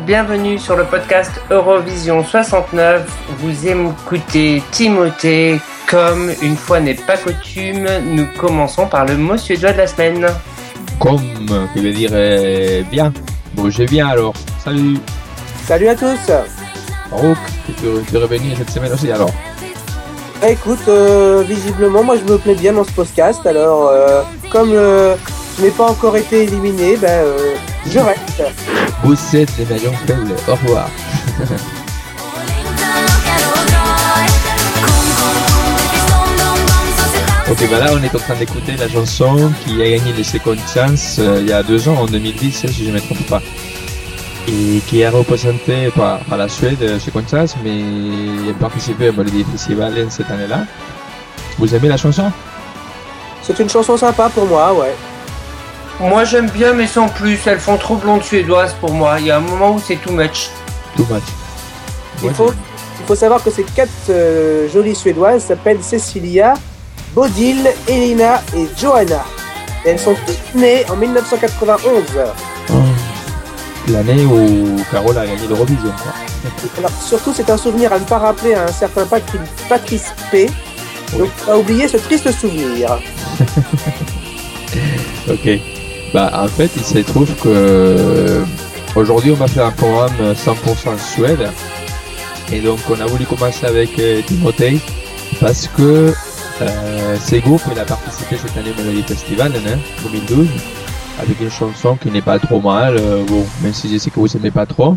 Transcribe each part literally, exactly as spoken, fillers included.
bienvenue sur le podcast Eurovision soixante-neuf. Vous écoutez Timothée. Comme une fois n'est pas coutume, nous commençons par le mot suédois de la semaine. Comme, qui veut dire euh, bien. Bon, je viens alors. Salut. Salut à tous. Barouk, tu es revenu cette semaine aussi alors? Bah, écoute, euh, visiblement, moi je me plais bien dans ce podcast. Alors, euh, comme euh, je n'ai pas encore été éliminé, ben, euh, je reste. Vous êtes les maillons faibles. Au revoir. Ok, bah là on est en train d'écouter la chanson qui a gagné les Second Chance euh, il y a deux ans, en deux mille dix, si je ne me trompe pas. Et qui est représenté par, par la Suède, Second Chance, mais il a participé au Melody Festival cette année-là. Vous aimez la chanson? C'est une chanson sympa pour moi, ouais. Moi j'aime bien, mais sans plus. Elles font trop blonde suédoise pour moi. Il y a un moment où c'est too much. Too much. Il faut, il faut savoir que ces quatre euh, jolies suédoises s'appellent Cecilia, Bodil, Elina et Johanna. Et elles sont toutes nées en dix-neuf cent quatre-vingt-onze. Oh. L'année où Carole a gagné l'Eurovision, quoi. Alors, surtout, c'est un souvenir à ne pas rappeler à un certain Patri- Patrice P. Oui. Donc, à oublier ce triste souvenir. Ok. Bah, en fait, il se trouve que aujourd'hui, on va faire un programme cent pour cent Suède. Et donc, on a voulu commencer avec euh, Timothée parce que euh, ce groupe, il a participé cette année au Melody Festival, hein, deux mille douze, avec une chanson qui n'est pas trop mal. Euh, bon, même si je sais que vous n'aimez pas trop.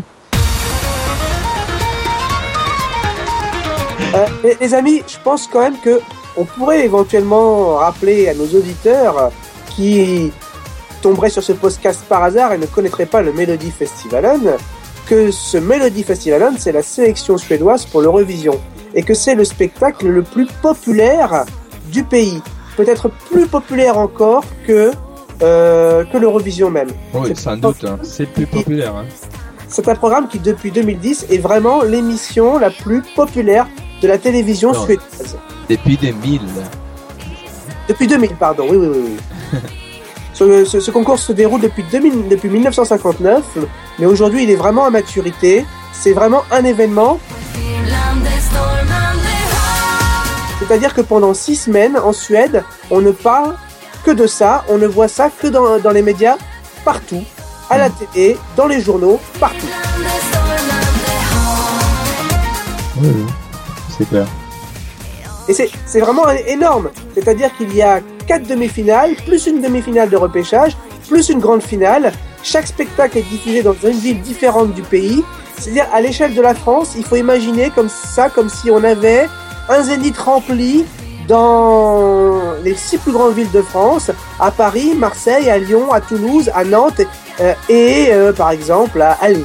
Euh, les, les amis, je pense quand même que on pourrait éventuellement rappeler à nos auditeurs qui tomberaient sur ce podcast par hasard et ne connaîtraient pas le Melody Festivalen que ce Melody Festivalen, c'est la sélection suédoise pour l'Eurovision et que c'est le spectacle le plus populaire du pays. Peut-être plus populaire encore que, euh, que l'Eurovision même. Oui, c'est sans doute, hein. C'est le plus populaire. Hein. C'est un programme qui, depuis deux mille dix, est vraiment l'émission la plus populaire de la télévision non, suédoise. Depuis deux mille. Depuis deux mille, pardon, oui, oui, oui. oui. ce, ce, ce concours se déroule depuis, deux mille, depuis dix-neuf cent cinquante-neuf, mais aujourd'hui il est vraiment à maturité. C'est vraiment un événement. C'est-à-dire que pendant six semaines, en Suède, on ne parle que de ça, on ne voit ça que dans, dans les médias, partout, à la télé, dans les journaux, partout. Oui, oui, c'est clair. Et c'est, c'est vraiment énorme. C'est-à-dire qu'il y a quatre demi-finales, plus une demi-finale de repêchage, plus une grande finale. Chaque spectacle est diffusé dans une ville différente du pays. C'est-à-dire, à l'échelle de la France, il faut imaginer comme ça, comme si on avait un zénith rempli dans les six plus grandes villes de France, à Paris, Marseille, à Lyon, à Toulouse, à Nantes euh, et, euh, par exemple, à, à Lille.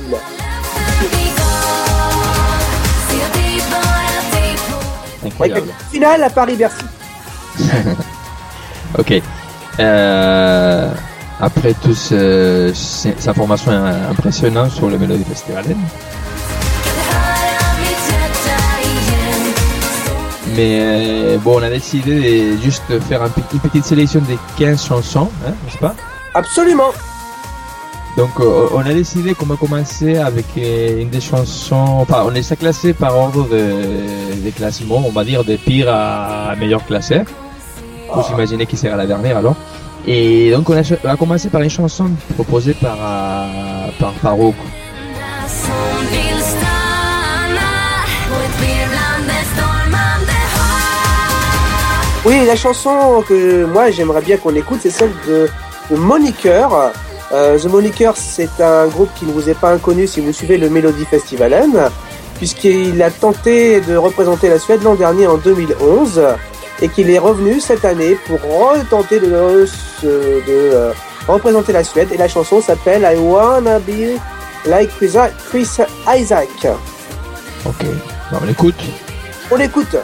Incroyable. Finale à Paris-Bercy. Ok. Euh, après toute cette information impressionnante sur le Melody Festival. Mais euh, bon, on a décidé de juste faire un, une petite sélection des quinze chansons, hein, n'est-ce pas? Absolument. Donc euh, on a décidé qu'on va commencer avec euh, une des chansons, enfin on les a classées par ordre de, de classement, on va dire de pire à meilleur classé. Vous oh. imaginez qui sera la dernière alors. Et donc on a, on a commencé par une chanson proposée par, euh, par Farouk. Oui, la chanson que moi j'aimerais bien qu'on écoute, c'est celle de, de Moniker. Euh, The Moniker, c'est un groupe qui ne vous est pas inconnu si vous suivez le Melody Festivalen, puisqu'il a tenté de représenter la Suède l'an dernier en deux mille onze et qu'il est revenu cette année pour retenter de, de, de euh, représenter la Suède. Et la chanson s'appelle I Wanna Be Like Chris Isaac. Ok, on l'écoute. On l'écoute.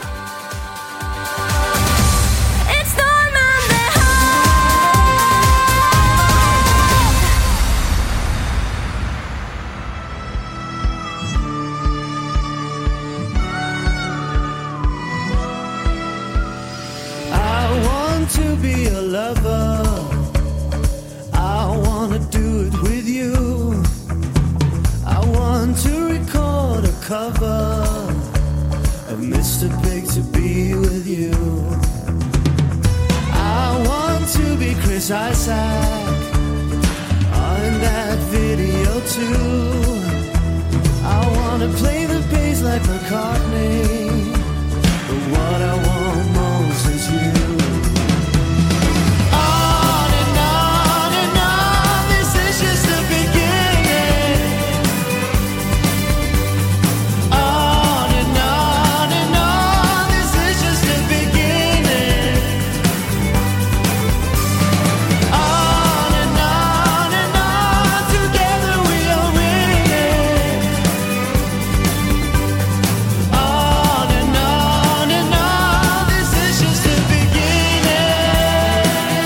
To be a lover, I wanna do it with you. I want lover. I've missed a big to be with you. I want to be Chris Isaac on that video too. I wanna play the bass like McCartney, but what I want most is you. On and on and on, this is just the beginning. On and on and on, this is just the beginning. On and on and on, together we are winning. On and on and on, this is just the beginning.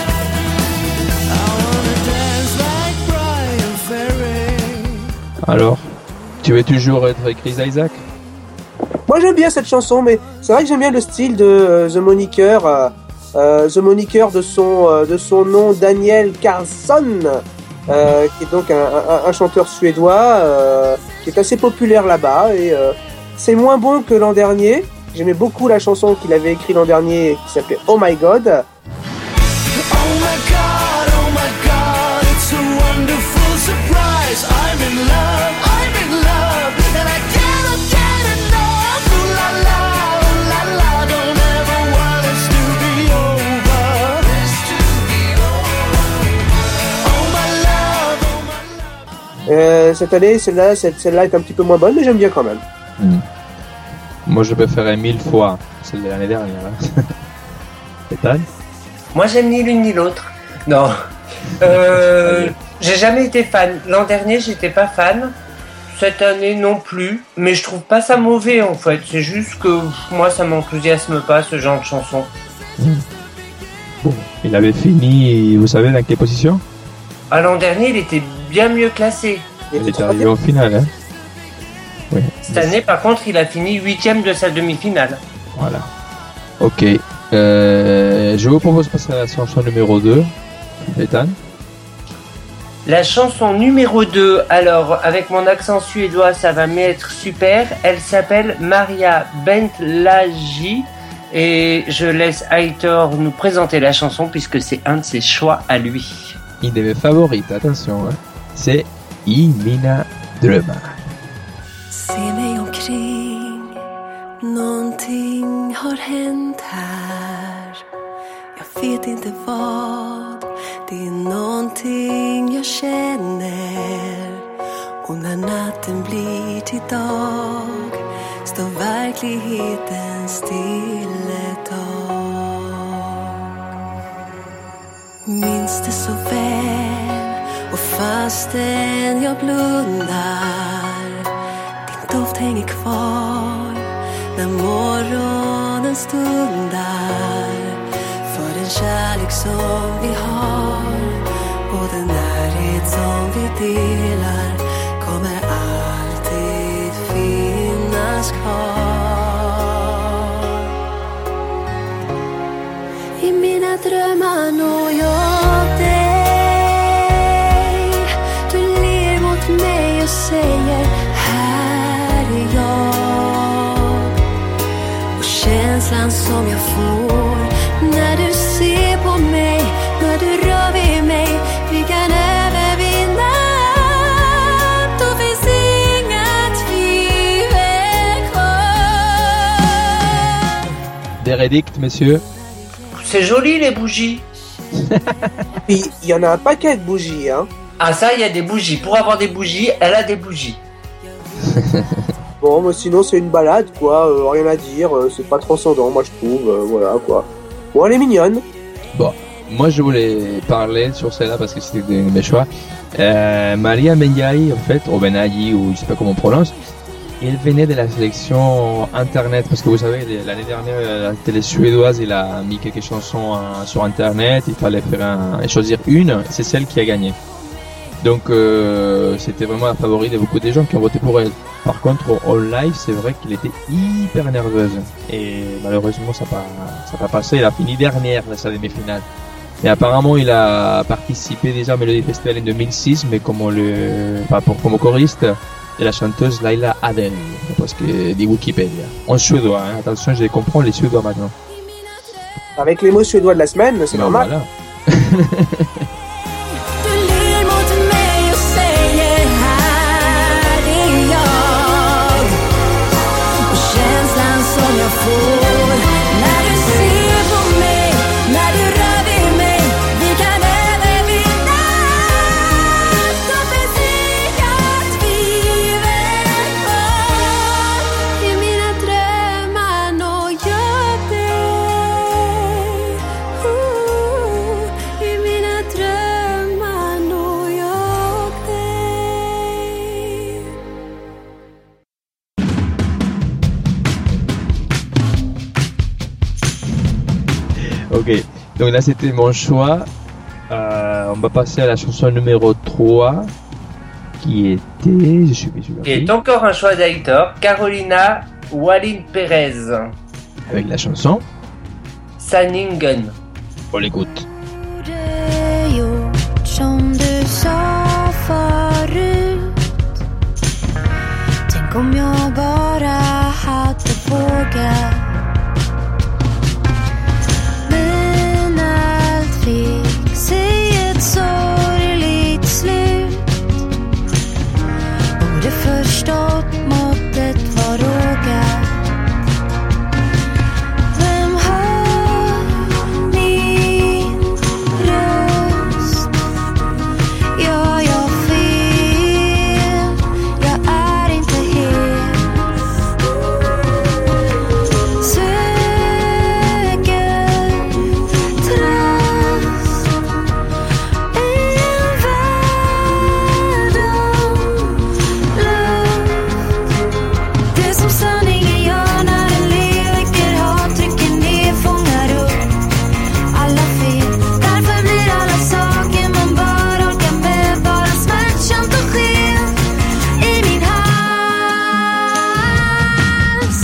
I wanna dance like Brian Ferry. Alors, tu veux toujours être Chris Isaac? Moi j'aime bien cette chanson, mais c'est vrai que j'aime bien le style de euh, The Moniker, euh, euh, The Moniker de son euh, de son nom Daniel Karlsson, euh, qui est donc un, un, un chanteur suédois euh, qui est assez populaire là-bas, et euh, c'est moins bon que l'an dernier. J'aimais beaucoup la chanson qu'il avait écrite l'an dernier qui s'appelait Oh My God. Oh my God, oh my God, it's a wonderful surprise. I'm in love, I'm in love, and I cannot get enough. Ooh la la, ooh la la, don't ever want this to be over. This to be over. Oh my love, oh my love. Euh, cette année, celle-là, cette- celle-là est un petit peu moins bonne, mais j'aime bien quand même. Hmm. Moi, je préférais mille fois celle de l'année dernière. Hein. Ethan? Moi, j'aime ni l'une ni l'autre. Non. Euh, j'ai jamais été fan. L'an dernier, j'étais pas fan. Cette année, non plus. Mais je trouve pas ça mauvais, en fait. C'est juste que moi, ça m'enthousiasme pas, ce genre de chanson. Il avait fini, vous savez, dans quelle position? À l'an dernier, il était bien mieux classé. Il est arrivé en finale. Hein. Oui. Cette année, par contre, il a fini huitième de sa demi-finale. Voilà. Ok. Euh, je vous propose de passer à la chanson numéro deux. Ethan? La chanson numéro deux, alors avec mon accent suédois ça va m'être super, elle s'appelle Maria Bentlaji et je laisse Aitor nous présenter la chanson puisque c'est un de ses choix à lui. Une de mes favorites, attention. Hein. C'est I mina drömmar. Se mig omkring, någonting har hänt här. Jag vet inte vad, det är någonting jag känner. Och när natten blir till dag står verkligheten still ett tag. Minns det så väl, och fastän jag blundar, din doft hänger kvar när morgonen stundar. För den kärlek som vi har och den närhet som vi delar kommer alltid finnas kvar. I mina drömmar når jag dig. Du ler mot mig och säger här är jag. Och känslan som jag får när du ser på mig, när du rör vid mig, vi kan övervinna. Då finns inga tvivel kvar. Verdict, messieurs. C'est joli les bougies. Puis il y en a un paquet de bougies, hein. Ah ça, il y a des bougies. Pour avoir des bougies, elle a des bougies. Bon, mais sinon c'est une balade, quoi. Euh, rien à dire. euh, c'est pas transcendant, moi je trouve. euh, voilà, quoi. Bon, elle est mignonne. Bon, moi je voulais parler sur celle-là parce que c'était de mes choix. Euh, Maria Benyaï, en fait, ou Benayi, ou je sais pas comment on prononce, elle venait de la sélection internet parce que vous savez, l'année dernière, la télé suédoise, il a mis quelques chansons euh, sur internet, il fallait faire un, choisir une, c'est celle qui a gagné. Donc euh, c'était vraiment la favorite de beaucoup de gens qui ont voté pour elle. Par contre, en live, c'est vrai qu'il était hyper nerveuse et malheureusement ça n'a pas, ça pas passé. Il a fini dernière de sa demi-finale. Et apparemment, il a participé déjà au Melody Festival en deux mille six, mais comme le, pas pour comme choriste. de la chanteuse Laila Adel, parce que dit Wikipédia. En suédois, hein. Attention, je comprends les suédois maintenant. Avec les mots suédois de la semaine, c'est Ben normal. voilà. Du ler mot mig och säger här är jag. Och känslan som jag får när du ser på mig, när du rör vid mig, vi kan övervinna. Stopp sika tvivel kvar i mina drömmar når jag dig. Ooh, i mina drömmar når jag dig. Ok, donc là c'était mon choix. Euh, on va passer à la chanson numéro trois, qui était... Je suis je Qui est encore un choix d'Hector, Carolina Walin Perez, avec la chanson. Sanningen. On l'écoute. Borde gjort som du sa förut. Tänk om jag bara hade vågat. Men allt fick sig ett sorgligt slut. Borde förstått måttet var rågat. Vem hör min röst? Ja, jag fel. Jag är inte hel. Söker tröst i en värld av luft. Det är som sanningen gör när den leker, har trycker ner, fångar upp alla fel. Därför blir alla saker man bör orka med bara smärtsamt och skevt i min hals.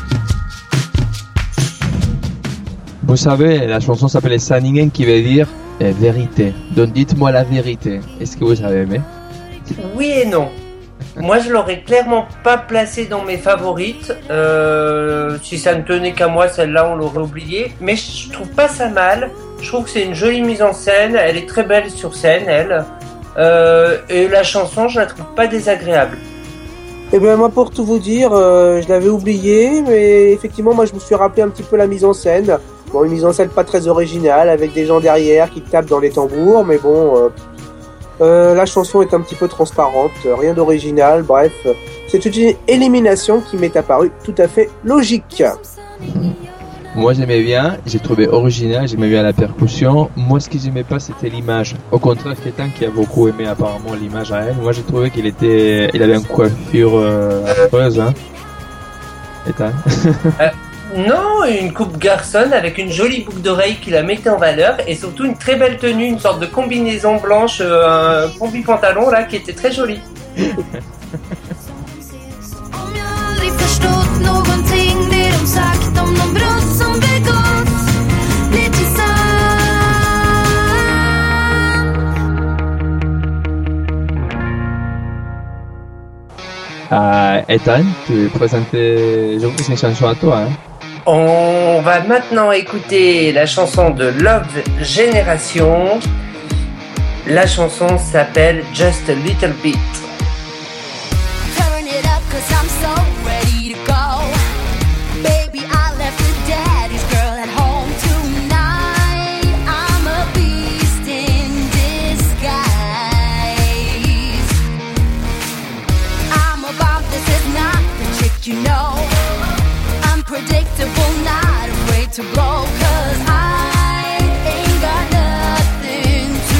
Vous savez, la chanson s'appelle Sanningen, qui veut dire euh, vérité. Donc dites-moi la vérité. Est-ce que vous avez aimé? Oui et non. Moi, je l'aurais clairement pas placé dans mes favorites. Euh, si ça ne tenait qu'à moi, celle-là, on l'aurait oubliée. Mais je trouve pas ça mal. Je trouve que c'est une jolie mise en scène. Elle est très belle sur scène, elle. Euh, et la chanson, je la trouve pas désagréable. Eh bien, moi, pour tout vous dire, euh, je l'avais oublié, mais effectivement, moi, je me suis rappelé un petit peu la mise en scène. Bon, une mise en scène pas très originale, avec des gens derrière qui tapent dans les tambours, mais bon, euh, euh, la chanson est un petit peu transparente, euh, rien d'original, bref. euh, C'est une élimination qui m'est apparue tout à fait logique. Moi j'aimais bien, j'ai trouvé original, j'aimais bien la percussion. Moi ce que j'aimais pas c'était l'image. Au contraire, Kétan qui a beaucoup aimé apparemment l'image à elle. Moi j'ai trouvé qu'il était, il avait une coiffure euh, affreuse, hein. Kétan. Non, une coupe garçonne avec une jolie boucle d'oreille qui la mettait en valeur et surtout une très belle tenue, une sorte de combinaison blanche, euh, un combi-pantalon là qui était très joli. Om jag aldrig förstått någonting det de sagt om de brott som begåtts blir till sant. Euh, Ethan, tu présentais, je c'est une chanson à toi, hein. On va maintenant écouter la chanson de Love Generation. La chanson s'appelle Just a Little Bit. Turn it up 'cause I'm so ready to go. Baby, I left the daddy's girl at home tonight. I'm a beast in disguise. I'm a bomb, this is not the chick you know. Unpredictable, not afraid to blow 'cause I ain't got nothing to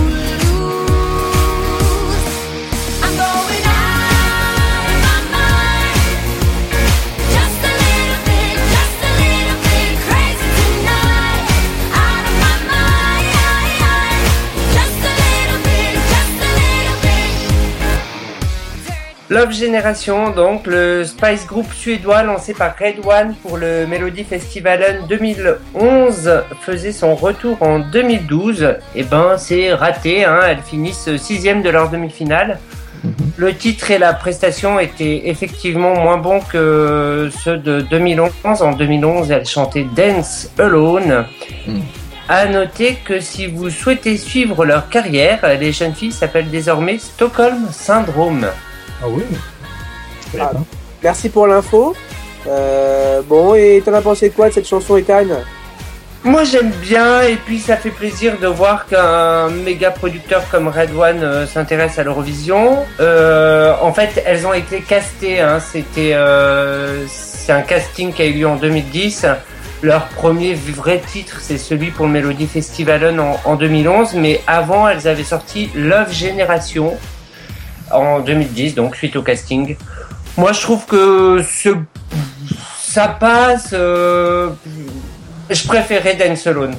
lose. I'm going out of my mind. Just a little bit, just a little bit crazy tonight. Out of my mind. Just a little bit, just a little bit. Love Generation, donc le Spice Group suédois lancé par Red One pour le Melody Festivalen deux mille onze, faisait son retour en deux mille douze. Et ben c'est raté, hein, elles finissent sixième de leur demi-finale. Mm-hmm. le titre et la prestation étaient effectivement moins bons que ceux de deux mille onze. En deux mille onze, elle chantait Dance Alone. Mm. À noter que si vous souhaitez suivre leur carrière, les jeunes filles s'appellent désormais Stockholm Syndrome. Ah oui. Ah, merci pour l'info. Euh, bon, et t'en as pensé quoi de cette chanson, Ethan ? Moi j'aime bien, et puis ça fait plaisir de voir qu'un méga producteur comme Red One euh, s'intéresse à l'Eurovision. Euh, en fait, elles ont été castées, hein. C'était euh, c'est un casting qui a eu lieu en deux mille dix. Leur premier vrai titre, c'est celui pour le Melody Festivalen en, en deux mille onze, mais avant, elles avaient sorti Love Generation en deux mille dix, donc suite au casting. Moi, je trouve que ce, ça passe. Euh, je préférais Dance Alone.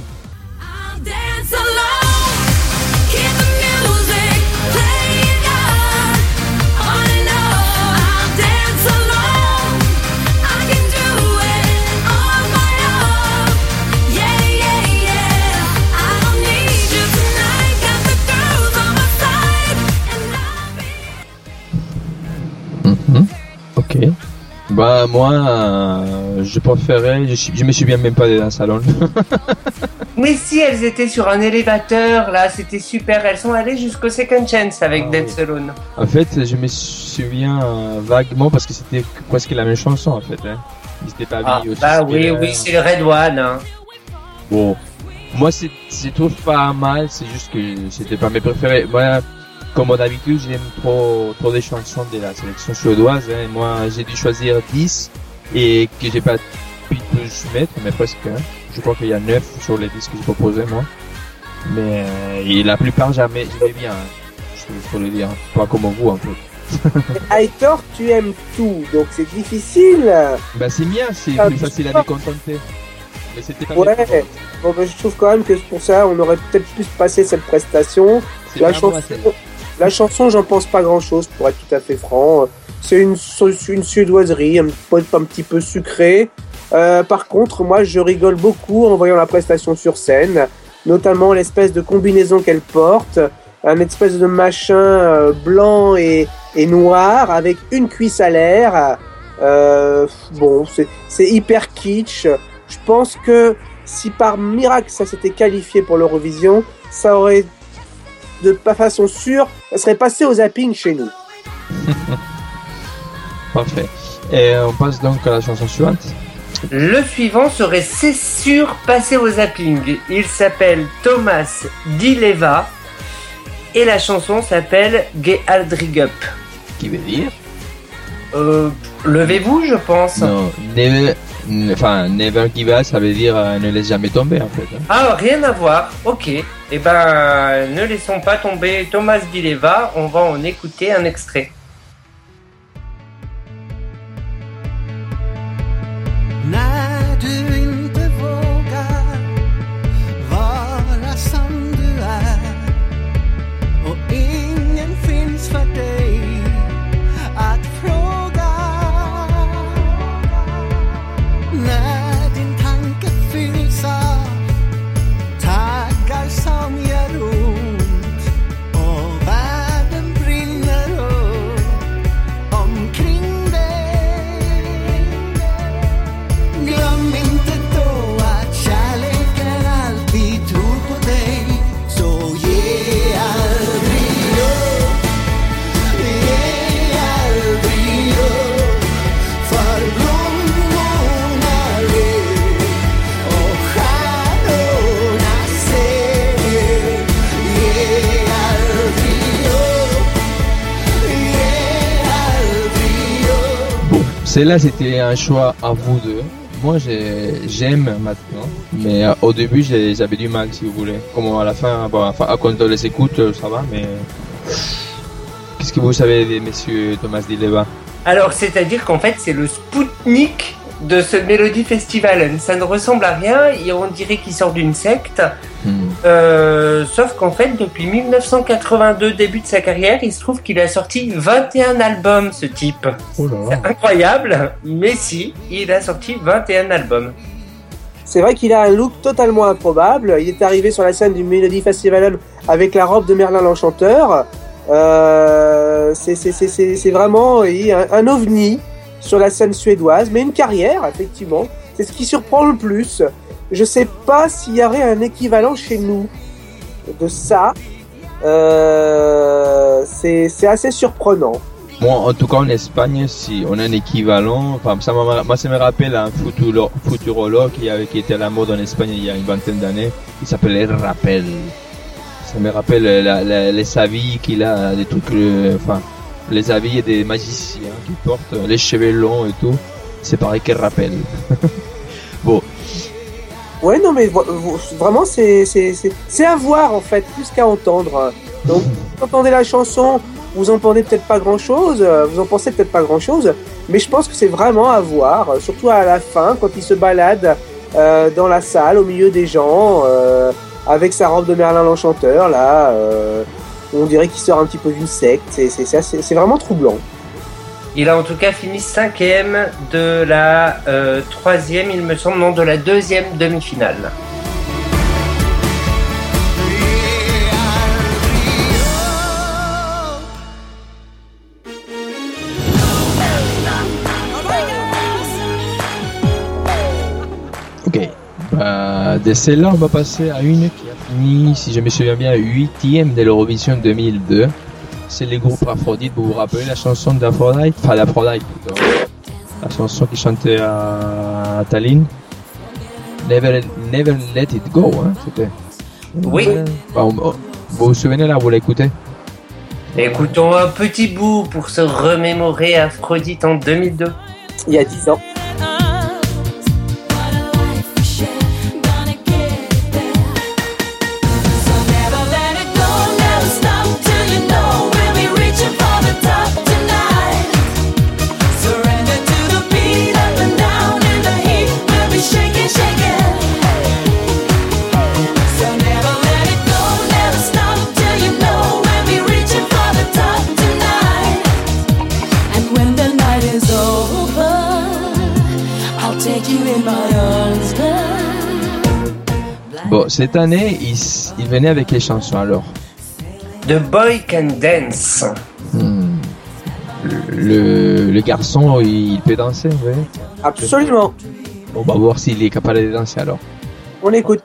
Ok. Bah moi, euh, je préférais, je, je me souviens même pas de Dance Alone. Mais si, elles étaient sur un élévateur, là, c'était super. Elles sont allées jusqu'au Second Chance avec ah, Dance Alone. En fait, je me souviens euh, vaguement parce que c'était presque la même chanson en fait. Hein. Ils étaient pas ah, aussi. Bah oui, oui, c'est le Red One. Hein. Bon, moi c'est, je trouve pas mal, c'est juste que c'était pas mes préférés. Moi, comme d'habitude, j'aime trop, trop des chansons de la sélection suédoise. Hein. Moi, j'ai dû choisir dix et que j'ai pas pu tous mettre, mais presque. Hein. Je crois qu'il y a neuf sur les dix que j'ai proposés, moi. Mais euh, et la plupart, jamais, j'aimais bien. Hein. Je peux le dire. Pas comme vous, un peu. Aitor, tu aimes tout, donc c'est difficile. Bah, c'est bien, c'est ah, plus facile à décontenter. Mais c'était pas ouais, bon, bah, je trouve quand même que pour ça, on aurait peut-être pu passer cette prestation. C'est la chanson. La chanson, j'en pense pas grand-chose, pour être tout à fait franc. C'est une, une suédoiserie, un, un petit peu sucrée. Euh, par contre, moi, je rigole beaucoup en voyant la prestation sur scène, notamment l'espèce de combinaison qu'elle porte, un espèce de machin euh, blanc et, et noir, avec une cuisse à l'air. Euh, bon, c'est, c'est hyper kitsch. Je pense que si par miracle ça s'était qualifié pour l'Eurovision, ça aurait de façon sûre, ça serait passé au zapping chez nous. Parfait. Et on passe donc à la chanson suivante. Le suivant serait c'est sûr passé au zapping. Il s'appelle Thomas Di Leva et la chanson s'appelle Ge aldrig upp. Qui veut dire euh, levez-vous, je pense. Non, never, enfin never give up, ça veut dire euh, ne laisse jamais tomber en fait. Hein. Ah, rien à voir. Ok. Eh ben, ne laissons pas tomber Thomas Di Leva. On va en écouter un extrait. När du inte vågar vara som du är och ingen finns för dig att fråga. När din tanke fylls av tankar som gör ont och världen brinner upp omkring dig. Glöm inte då att kärleken alltid tror på dig. Så ge aldrig upp, ge aldrig upp. För blommorna ler och stjärnorna ser. Ge aldrig upp, ge aldrig upp. Bon, celle-là c'était un choix à vous deux. Moi j'ai, j'aime maintenant, mais euh, au début j'ai, j'avais du mal si vous voulez. Comme à la fin, bon, enfin, quand on les écoute, ça va, mais qu'est-ce que vous savez des messieurs Thomas Di Leva? Alors, c'est-à-dire qu'en fait, c'est le Spoutnik de ce Melody Festival. Ça ne ressemble à rien et on dirait qu'il sort d'une secte. Hmm. Euh, sauf qu'en fait, depuis mille neuf cent quatre-vingt-deux, début de sa carrière, il se trouve qu'il a sorti vingt et un albums, ce type. Oh là là. C'est incroyable, mais si, il a sorti vingt et un albums. C'est vrai qu'il a un look totalement improbable. Il est arrivé sur la scène du Melody Festival avec la robe de Merlin l'Enchanteur. Euh, c'est, c'est, c'est, c'est, c'est vraiment oui, un, un ovni sur la scène suédoise, mais une carrière, effectivement. C'est ce qui surprend le plus. Je sais pas s'il y aurait un équivalent chez nous de ça. Euh, c'est, c'est assez surprenant. Moi, en tout cas, en Espagne, si on a un équivalent, enfin, ça m'a, moi, ça me rappelle un futuro, futurologue qui, avait, qui était à la mode en Espagne il y a une vingtaine d'années. Il s'appelait Rappel. Ça me rappelle la, la, les habits qu'il a, des trucs, euh, enfin, les habits des magiciens qui portent, les cheveux longs et tout. C'est pareil qu'elle Rappel. Bon. Ouais, non, mais vraiment, c'est, c'est, c'est, c'est à voir, en fait, plus qu'à entendre. Donc, vous entendez la chanson, vous entendez peut-être pas grand-chose, vous en pensez peut-être pas grand-chose, mais je pense que c'est vraiment à voir, surtout à la fin, quand il se balade euh, dans la salle, au milieu des gens, euh, avec sa robe de Merlin l'Enchanteur, là, euh, on dirait qu'il sort un petit peu d'une secte, c'est, c'est, c'est, assez, c'est vraiment troublant. Il a en tout cas fini cinquième de la euh, troisième, il me semble, non, de la deuxième demi-finale. Ok, bah, de celle-là, on va passer à une qui a fini, si je me souviens bien, huitième de l'Eurovision deux mille deux. C'est les groupes Aphrodite. Vous vous rappelez la chanson d'Aphrodite, enfin d'Aphrodite plutôt, la chanson qui chantait à, à Tallinn, Never, Never Let It Go, hein, c'était. Oui. Bah, on, on, vous vous souvenez là, vous l'écoutez? Écoutons un petit bout pour se remémorer Aphrodite en deux mille deux. Il y a dix ans. Bon, cette année, il, il venait avec les chansons alors. The Boy Can Dance. Hmm. Le, le garçon, il peut danser, vous voyez? Absolument. On va voir s'il est capable de danser alors. On écoute.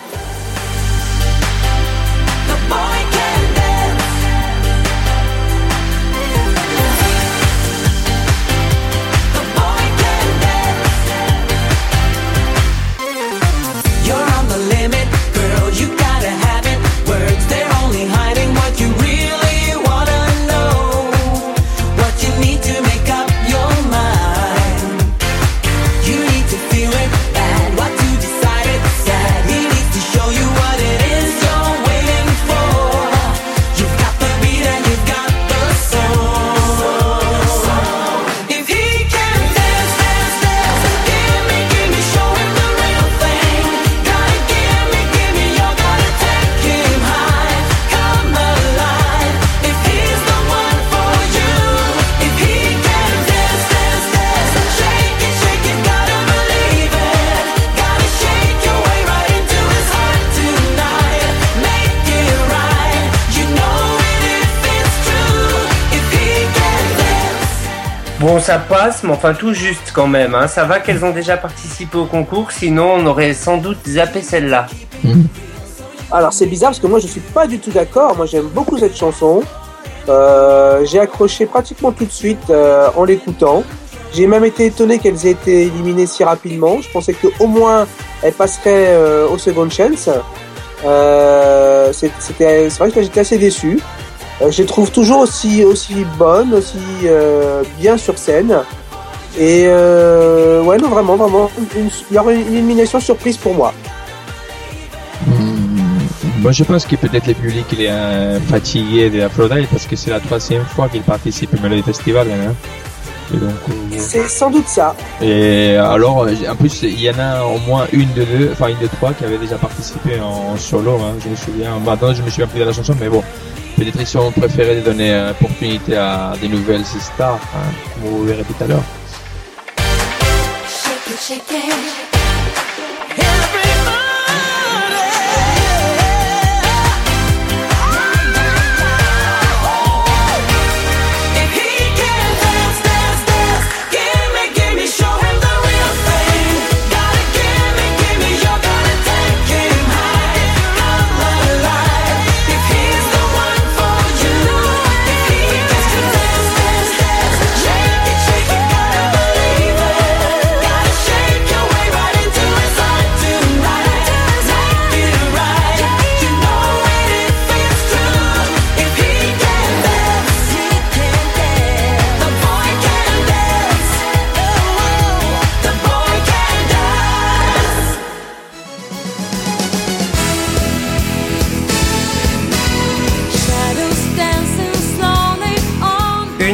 Bon, ça passe, mais enfin tout juste quand même. Hein. Ça va qu'elles ont déjà participé au concours, sinon on aurait sans doute zappé celle-là. Mmh. Alors c'est bizarre parce que moi je suis pas du tout d'accord. Moi j'aime beaucoup cette chanson. Euh, j'ai accroché pratiquement tout de suite euh, en l'écoutant. J'ai même été étonné qu'elles aient été éliminées si rapidement. Je pensais qu'au moins elles passeraient euh, au Second Chance. Euh, c'est, c'était, c'est vrai que j'étais assez déçu. Euh, je les trouve toujours aussi, aussi bonnes, aussi euh, bien sur scène. Et euh, ouais, non, vraiment, vraiment, une, il y aura une élimination surprise pour moi. Mmh. Moi, je pense que peut-être le public il est euh, fatigué d'Aphrodite parce que c'est la troisième fois qu'il participe au Melody Festival. Hein. Et donc, euh, c'est sans doute ça. Et alors, en plus, il y en a au moins une de deux, enfin une de trois qui avait déjà participé en, en solo. Hein, je me souviens. Maintenant, je me souviens plus de la chanson, mais bon. Peut-être qu'ils ont préféré de donner l'opportunité à des nouvelles stars, hein, comme vous verrez tout à l'heure. Shake it, shake it.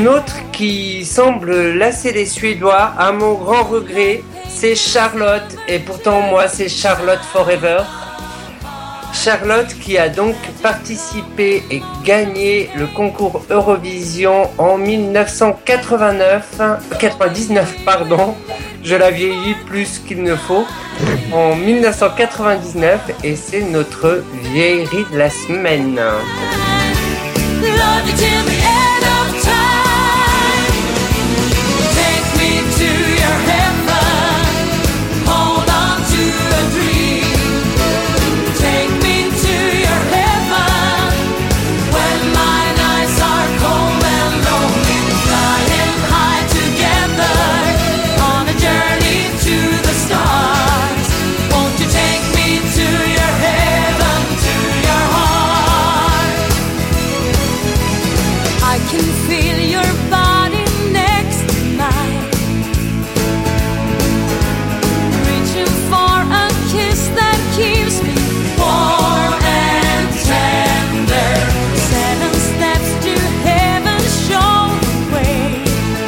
Une autre qui semble lasser les Suédois, à mon grand regret, c'est Charlotte. Et pourtant, moi, c'est Charlotte Forever. Charlotte qui a donc participé et gagné le concours Eurovision en dix-neuf cent quatre-vingt-neuf, quatre-vingt-dix-neuf pardon, je la vieillis plus qu'il ne faut, en dix-neuf cent quatre-vingt-dix-neuf et c'est notre vieillerie de la semaine. Love you till the end of time. Take me to your heaven. Hold on to a dream. Take me to your heaven. When my nights are cold and lonely, flying high together on a journey to the stars. Won't you take me to your heaven, to your heart? I can feel your body next to mine, reaching for a kiss that keeps me warm and tender. Seven steps to heaven show the way.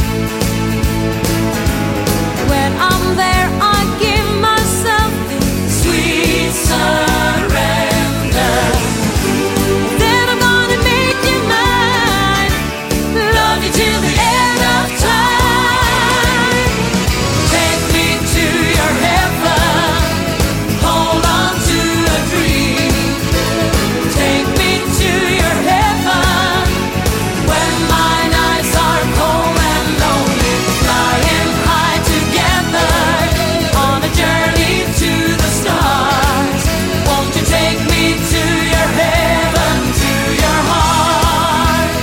When I'm there, I give myself in sweet surrender. Then I'm gonna make you mine. Love you till the end of time. Take me to your heaven. Hold on to a dream. Take me to your heaven. When my nights are cold and lonely, flying high together on a journey to the stars. Won't you take me to your heaven, to your heart?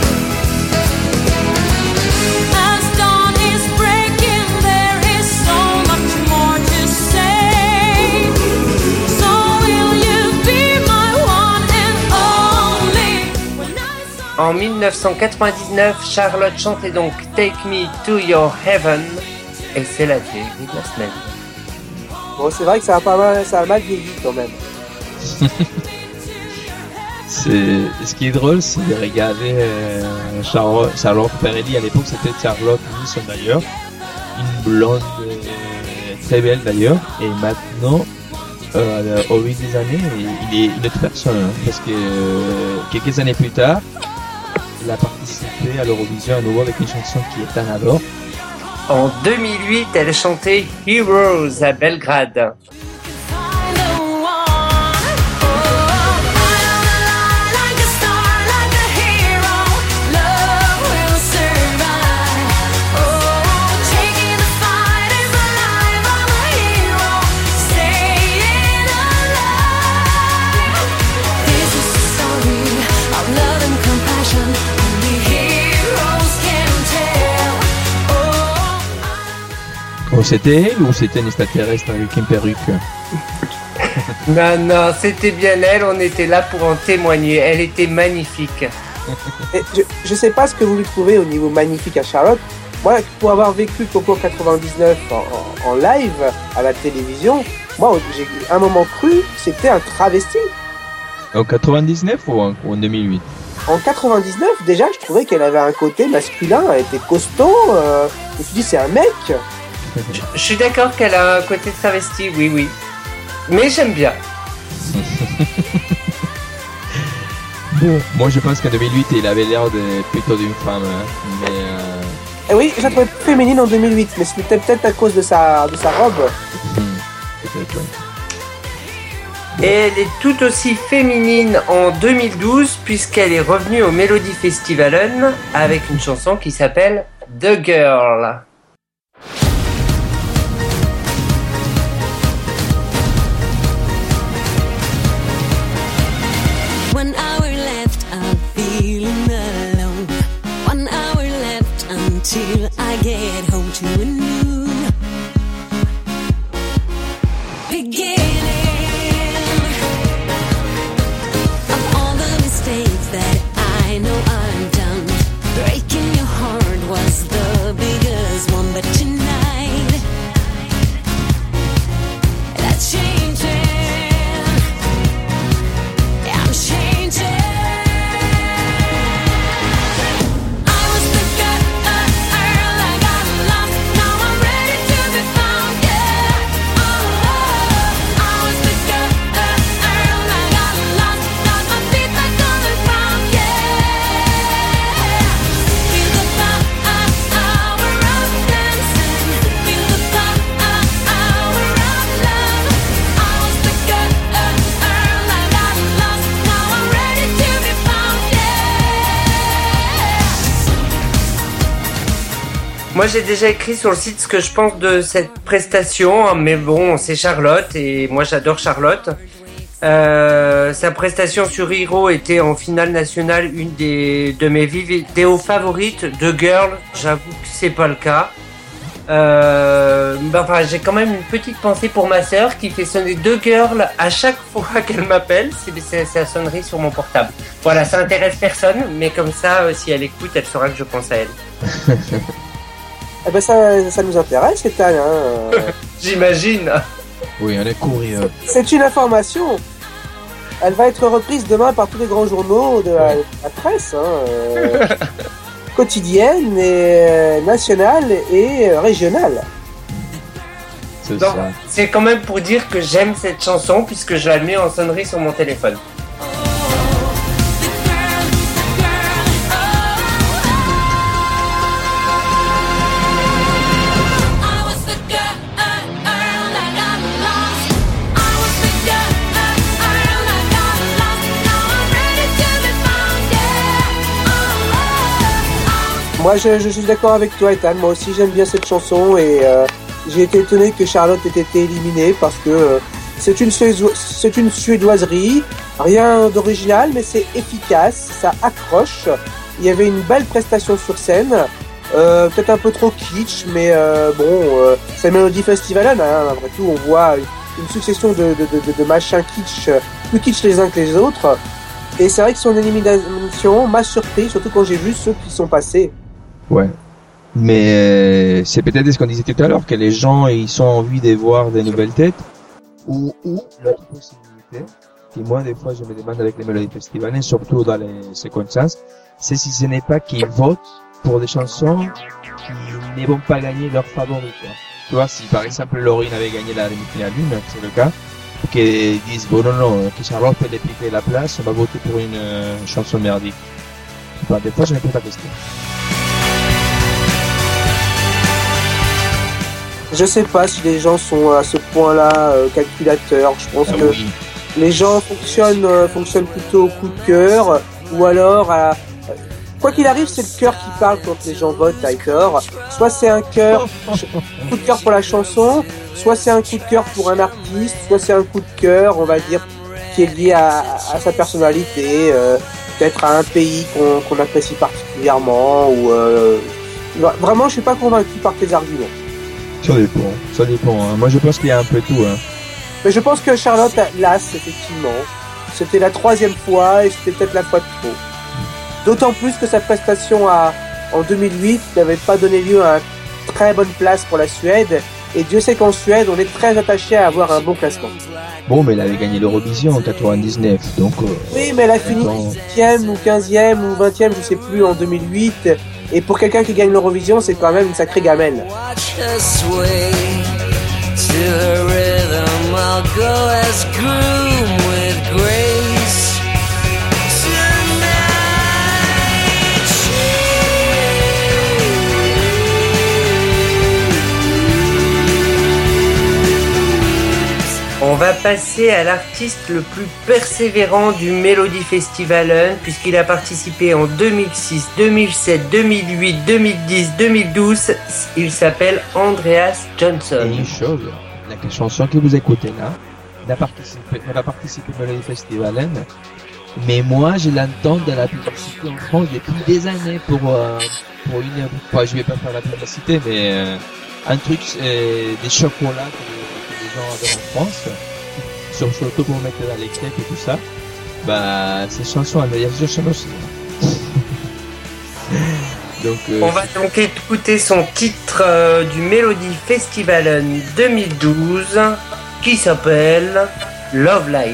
As dawn is breaking, there is so much more to say. So will you be my one and only? When I saw En dix-neuf cent quatre-vingt-dix-neuf, Charlotte chantait donc Take Me to Your Heaven et c'est la vieillerie de la semaine. Bon, c'est vrai que ça a pas mal, ça a mal vieilli quand même. C'est... Ce qui est drôle, c'est de regarder euh, Charlotte, Charlotte Perrelli. À l'époque, c'était Charlotte Wilson d'ailleurs, une blonde euh, très belle d'ailleurs. Et maintenant, euh, au fil des années, il est une autre personne, hein, parce que euh, quelques années plus tard, il a participé à l'Eurovision à nouveau avec une chanson qui est un adore. En deux mille huit, elle chantait Heroes à Belgrade. find the one. Oh, I like a star, like a hero. Love will survive. Oh, taking the fight is alive. I'm a hero, staying alive. This is a story of love and compassion. Only heroes can tell. Oh, Oh, c'était elle ou c'était une extraterrestre avec une perruque? Non, non, c'était bien elle, on était là pour en témoigner. Elle était magnifique. Et je, je sais pas ce que vous lui trouvez au niveau magnifique à Charlotte. Moi, pour avoir vécu le concours quatre-vingt-dix-neuf en, en- en live à la télévision, moi, j'ai un moment cru que c'était un travesti. En quatre-vingt-dix-neuf ou en, ou en deux mille huit? En quatre-vingt-dix-neuf, déjà, je trouvais qu'elle avait un côté masculin, elle était costaud. Euh, je me suis dit, c'est un mec. Je suis d'accord qu'elle a un côté travesti, oui, oui. Mais j'aime bien. Bon, moi je pense qu'en deux mille huit, il avait l'air de, plutôt d'une femme, hein, mais euh, Et oui, je la trouvais féminine en deux mille huit, mais c'était peut-être à cause de sa, de sa robe. hmm, peut-être, ouais. Et elle est tout aussi féminine en deux mille douze puisqu'elle est revenue au Melody Festivalen avec une chanson qui s'appelle The Girl. One hour left, I'm feeling alone. One hour left until I get home to a new beginning of all the mistakes that I know I've done. Breaking your heart was the biggest Moi, j'ai déjà écrit sur le site ce que je pense de cette prestation, mais bon, c'est Charlotte et moi, j'adore Charlotte. Euh, sa prestation sur Hero était en finale nationale une des de mes vidéos favorites. De Girl, j'avoue que c'est pas le cas. Euh, bah, enfin, j'ai quand même une petite pensée pour ma sœur qui fait sonner deux girls à chaque fois qu'elle m'appelle. C'est, c'est, c'est la sonnerie sur mon portable. Voilà, ça intéresse personne, mais comme ça, euh, si elle écoute, elle saura que je pense à elle. Eh ben ça, ça nous intéresse, Ethan. Hein. J'imagine. Oui, on est curieux. C'est une information. Elle va être reprise demain par tous les grands journaux de la, la presse, hein, euh, quotidienne et euh, nationale et euh, régionale. C'est Donc, ça. c'est quand même pour dire que j'aime cette chanson puisque je la mets en sonnerie sur mon téléphone. Moi, je, je suis d'accord avec toi, Ethan. Moi aussi, j'aime bien cette chanson et euh, j'ai été étonné que Charlotte ait été éliminée parce que euh, c'est une suédo- c'est une suédoiserie, rien d'original, mais c'est efficace, ça accroche. Il y avait une belle prestation sur scène, euh, peut-être un peu trop kitsch, mais euh, bon, euh, c'est Melody Festival, hein, après tout, on voit une, une succession de, de, de, de machins kitsch, euh, plus kitsch les uns que les autres. Et c'est vrai que son élimination m'a surpris, surtout quand j'ai vu ceux qui sont passés. Ouais. Mais euh, c'est peut-être ce qu'on disait tout à l'heure, que les gens ils ont envie de voir des nouvelles têtes, ou, ou l'autre possibilité, et moi des fois je me demande avec les Melody Festival, et surtout dans les circonstances, c'est si ce n'est pas qu'ils votent pour des chansons qui ne vont pas gagner leurs favoris, quoi. Tu vois, si par exemple Lauryn avait gagné la demi-finale une, c'est le cas, qu'ils disent bon non non, que Charlotte peut piquer la place, on va voter pour une euh, chanson merdique. Bah, des fois je me pose la question. Je sais pas si les gens sont à ce point-là euh, calculateurs. Je pense Ah que oui. les gens fonctionnent euh, fonctionnent plutôt au coup de cœur, ou alors à... quoi qu'il arrive, c'est le cœur qui parle quand les gens votent, d'accord. Soit c'est un cœur, coup de cœur pour la chanson, soit c'est un coup de cœur pour un artiste, soit c'est un coup de cœur, on va dire, qui est lié à, à sa personnalité, euh, peut-être à un pays qu'on, qu'on apprécie particulièrement, ou euh... vraiment, je suis pas convaincu par tes arguments. Ça dépend, ça dépend. Hein. Moi je pense qu'il y a un peu tout. Hein. Mais je pense que Charlotte lasse, effectivement. C'était la troisième fois et c'était peut-être la fois de trop. D'autant plus que sa prestation à, en deux mille huit n'avait pas donné lieu à une très bonne place pour la Suède. Et Dieu sait qu'en Suède, on est très attaché à avoir un bon classement. Bon, mais elle avait gagné l'Eurovision en quatre-vingt-dix-neuf, donc... Euh, oui, mais elle a fini dixième ou quinzième ou vingtième, je sais plus, en deux mille huit. Et pour quelqu'un qui gagne l'Eurovision, c'est quand même une sacrée gamelle. Watch her sway to her rhythm. I'll go as groom with grace. Tonight, On va passer à l'artiste le plus persévérant du Melody Festivalen puisqu'il a participé en deux mille six, deux mille sept, deux mille huit, deux mille dix, deux mille douze. Il s'appelle Andreas Johnson. Et une chose, la chanson que vous écoutez là, n'a participé, n'a pas participé au Melody Festivalen, mais moi je l'entends dans la publicité en France depuis des années pour, euh, pour une... Enfin, je vais pas faire la publicité, mais euh, un truc, euh, des chocolats que, que les gens adorent en France, sur, surtout pour mettre dans les crêpes et tout ça. Bah, cette chanson, Andreas Johnson aussi. Donc, euh, On va donc écouter son titre euh, du Melody Festivalen deux mille douze qui s'appelle Love Light.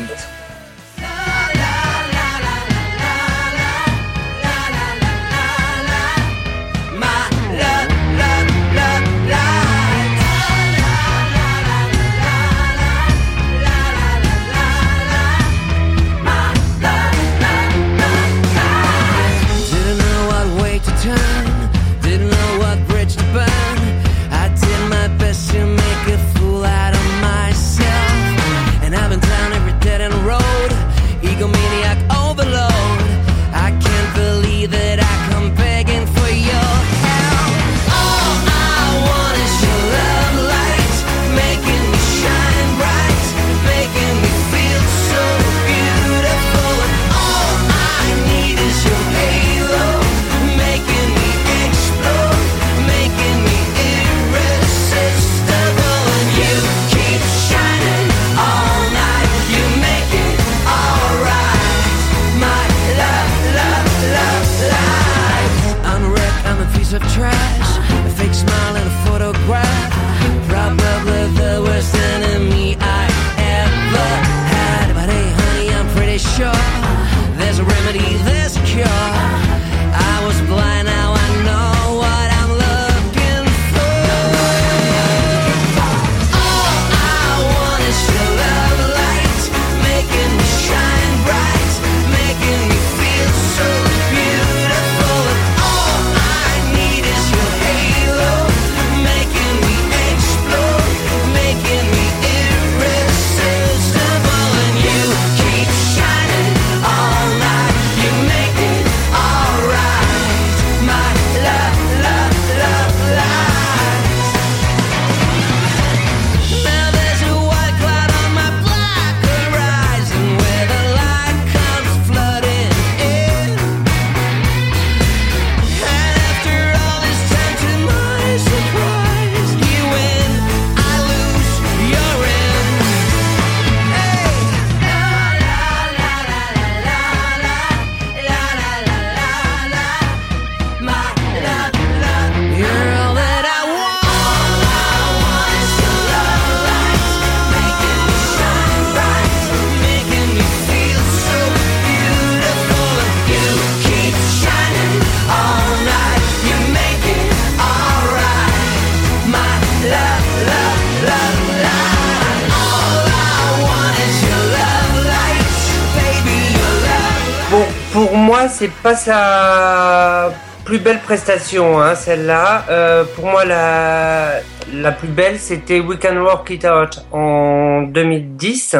to make a fool out of myself, and I've been down every dead end road. moi, c'est pas sa plus belle prestation, hein, celle-là. Euh, pour moi, la, la plus belle, c'était We Can Work It Out en deux mille dix.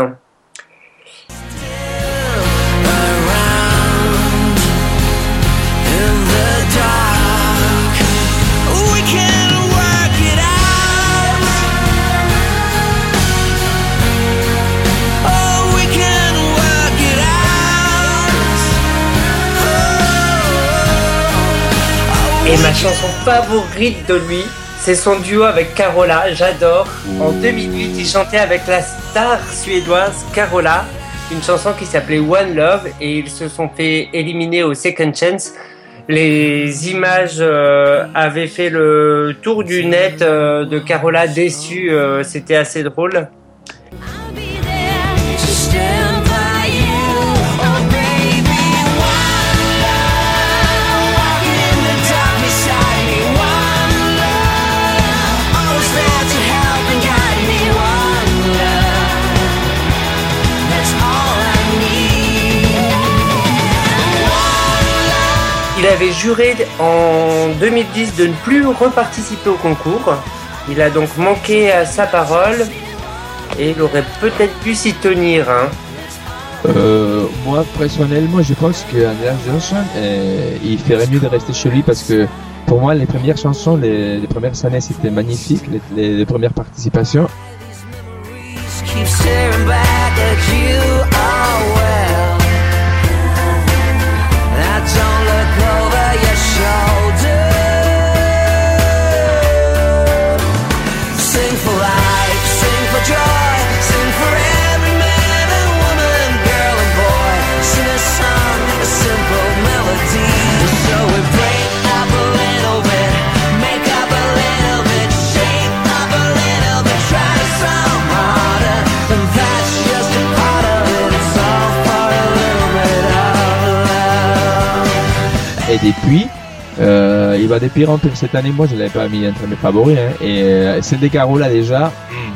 Et ma chanson favorite de lui, c'est son duo avec Carola, j'adore. En deux mille huit, il chantait avec la star suédoise Carola, une chanson qui s'appelait One Love, et ils se sont fait éliminer au Second Chance. Les images euh, avaient fait le tour du net euh, de Carola déçue, euh, c'était assez drôle. Il avait juré en deux mille dix de ne plus reparticiper au concours. Il a donc manqué à sa parole et il aurait peut-être pu s'y tenir. Hein. Euh, moi, personnellement, je pense qu'Andreas Johnson, euh, il ferait mieux de rester chez lui parce que pour moi, les premières chansons, les, les premières années, c'était magnifique, les, les, les premières participations. Et depuis, euh, il va de pire en pire cette année. Moi, je l'avais pas mis entre mes favoris. Hein. Et euh, celle des Carola déjà.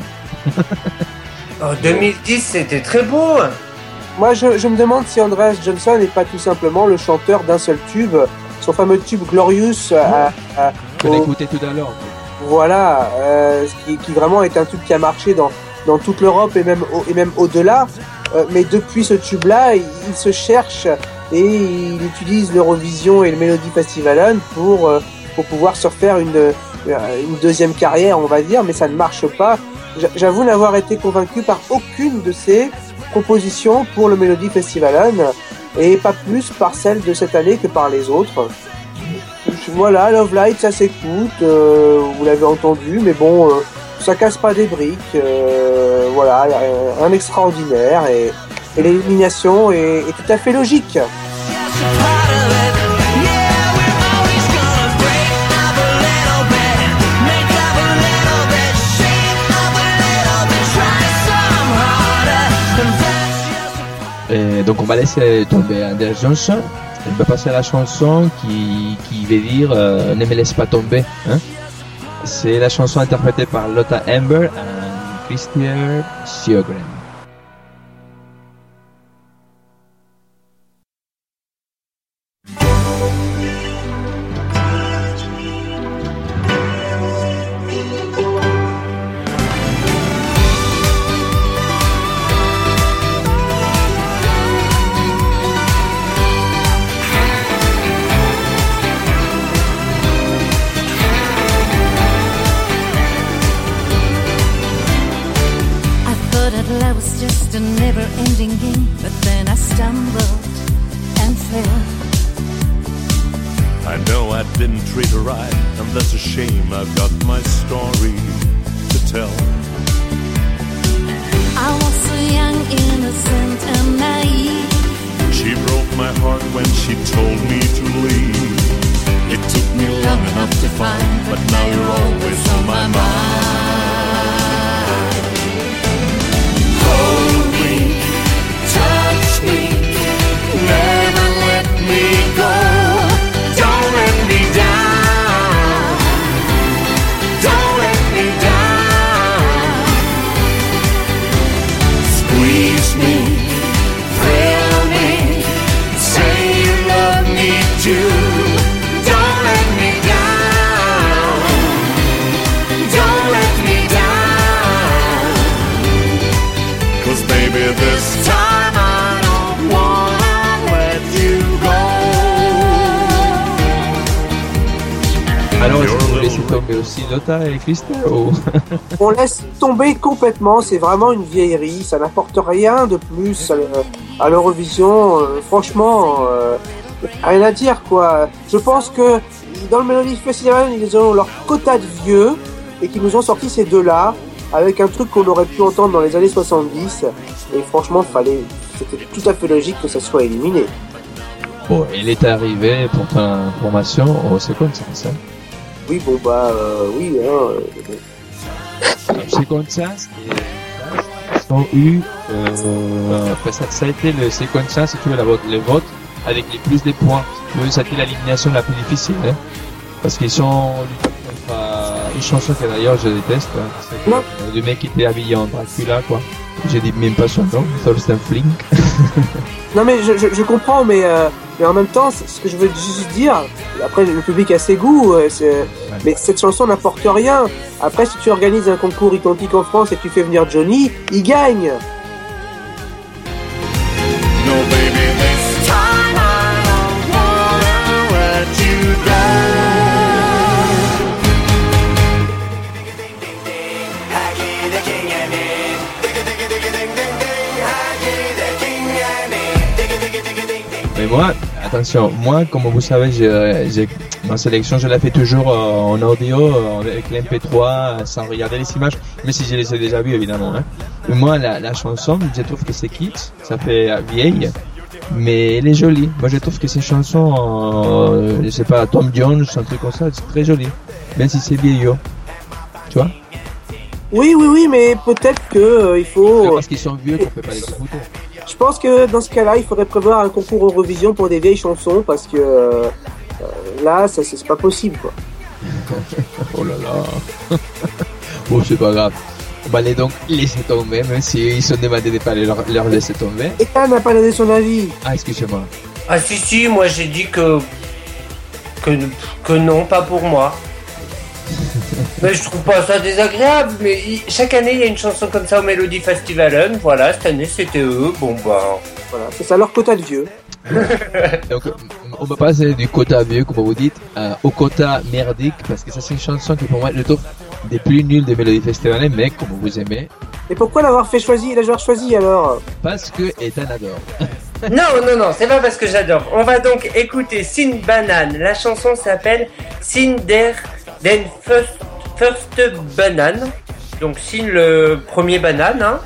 En deux mille dix, c'était très beau. Moi, je, je me demande si Andreas Johnson n'est pas tout simplement le chanteur d'un seul tube, son fameux tube Glorious. À, à, qu'on au... écoutait tout à l'heure. Voilà, euh, qui, qui vraiment est un tube qui a marché dans, dans toute l'Europe et même, au, et même au-delà. Euh, mais depuis ce tube-là, il, il se cherche et il utilise l'Eurovision et le Melody Festivalen pour, euh, pour pouvoir se refaire une, une deuxième carrière, on va dire, mais ça ne marche pas. J'avoue n'avoir été convaincu par aucune de ces compositions pour le Melody Festivalen et pas plus par celle de cette année que par les autres. Voilà, Love Light, ça s'écoute, euh, vous l'avez entendu, mais bon, euh, ça casse pas des briques. Euh, voilà, un, un extraordinaire et, et l'élimination est, est tout à fait logique. Et donc on va laisser tomber Andreas Johnson. On va passer à la chanson qui, qui veut dire euh, ne me laisse pas tomber. Hein. C'est la chanson interprétée par Lotta Amber et Christian Sjögren. Squeeze me, thrill me, say you love me. this time I don't wanna let you go. Alors, est-ce que vous laissez tomber aussi Lotta et Christelle ou... On laisse tomber complètement, c'est vraiment une vieillerie, ça n'apporte rien de plus à, à l'Eurovision, euh, franchement, euh, rien à dire quoi. Je pense que dans le Melody Festival, ils ont leur quota de vieux et qu'ils nous ont sorti ces deux-là avec un truc qu'on aurait pu entendre dans les années soixante-dix et franchement, fallait, c'était tout à fait logique que ça soit éliminé. Bon, il est arrivé pour ta information au Second Chance. Hein. Oui, bon bah, euh, oui, hein. Euh, Le Second Chance, ils ont eu, euh, enfin, ça, ça a été le Second Chance, si tu veux, la vote, le vote avec les plus de points. Si tu veux, ça a été l'élimination la plus difficile, hein, parce qu'ils sont contre euh, une chanson que d'ailleurs je déteste, hein, c'est Non. euh, le mec qui était habillé en Dracula, quoi. J'ai dit même pas son nom, Thorsten Flink. Non mais je, je, je comprends, mais, euh, mais en même temps, ce que je veux juste dire, après le public a ses goûts, euh, c'est, ouais. Mais cette chanson n'apporte rien. Après, si tu organises un concours identique en France et que tu fais venir Johnny, il gagne. No, baby, this time I don't wanna let you go. Mais moi, attention, moi, comme vous savez, j'ai, j'ai, ma sélection, je la fais toujours euh, en audio, euh, avec l'M P trois, euh, sans regarder les images, mais si je les ai déjà vues, évidemment. Hein. Mais moi, la, la chanson, je trouve que c'est kitsch, ça fait euh, vieille, mais elle est jolie. Moi, je trouve que ces chansons, euh, je sais pas, Tom Jones, un truc comme ça, c'est très joli, même si c'est vieillot. Tu vois? Oui, oui, oui, mais peut-être que euh, il faut... C'est parce qu'ils sont vieux qu'on peut pas les écouter. Je pense que dans ce cas-là, il faudrait prévoir un concours Eurovision pour des vieilles chansons, parce que euh, euh, là, ça, c'est pas possible, quoi. Oh là là. Bon, c'est pas grave. On va les donc laisser tomber, même s'ils sont demandés de pas leur, leur laisser tomber. Et là, n'a pas donné son avis. Ah, excusez-moi. Ah si si, moi j'ai dit que que que non, pas pour moi. Mais je trouve pas ça désagréable. Mais il- chaque année il y a une chanson comme ça au Melody Festivalen. Voilà, cette année c'était eux. Bon bah. Voilà, c'est ça leur quota de vieux. Donc, on va passer du quota vieux, comme vous dites, euh, au quota merdique, parce que ça, c'est une chanson qui, pour moi, je trouve des plus nulles des Melody Festival, mais comme vous aimez, Et pourquoi l'avoir fait choisir, l'avoir choisi alors? parce que Ethan adore. Non non non, c'est pas parce que j'adore. On va donc écouter Sin Banane. La chanson s'appelle Sin der den first first banane. Donc Sin le premier banane. Hein.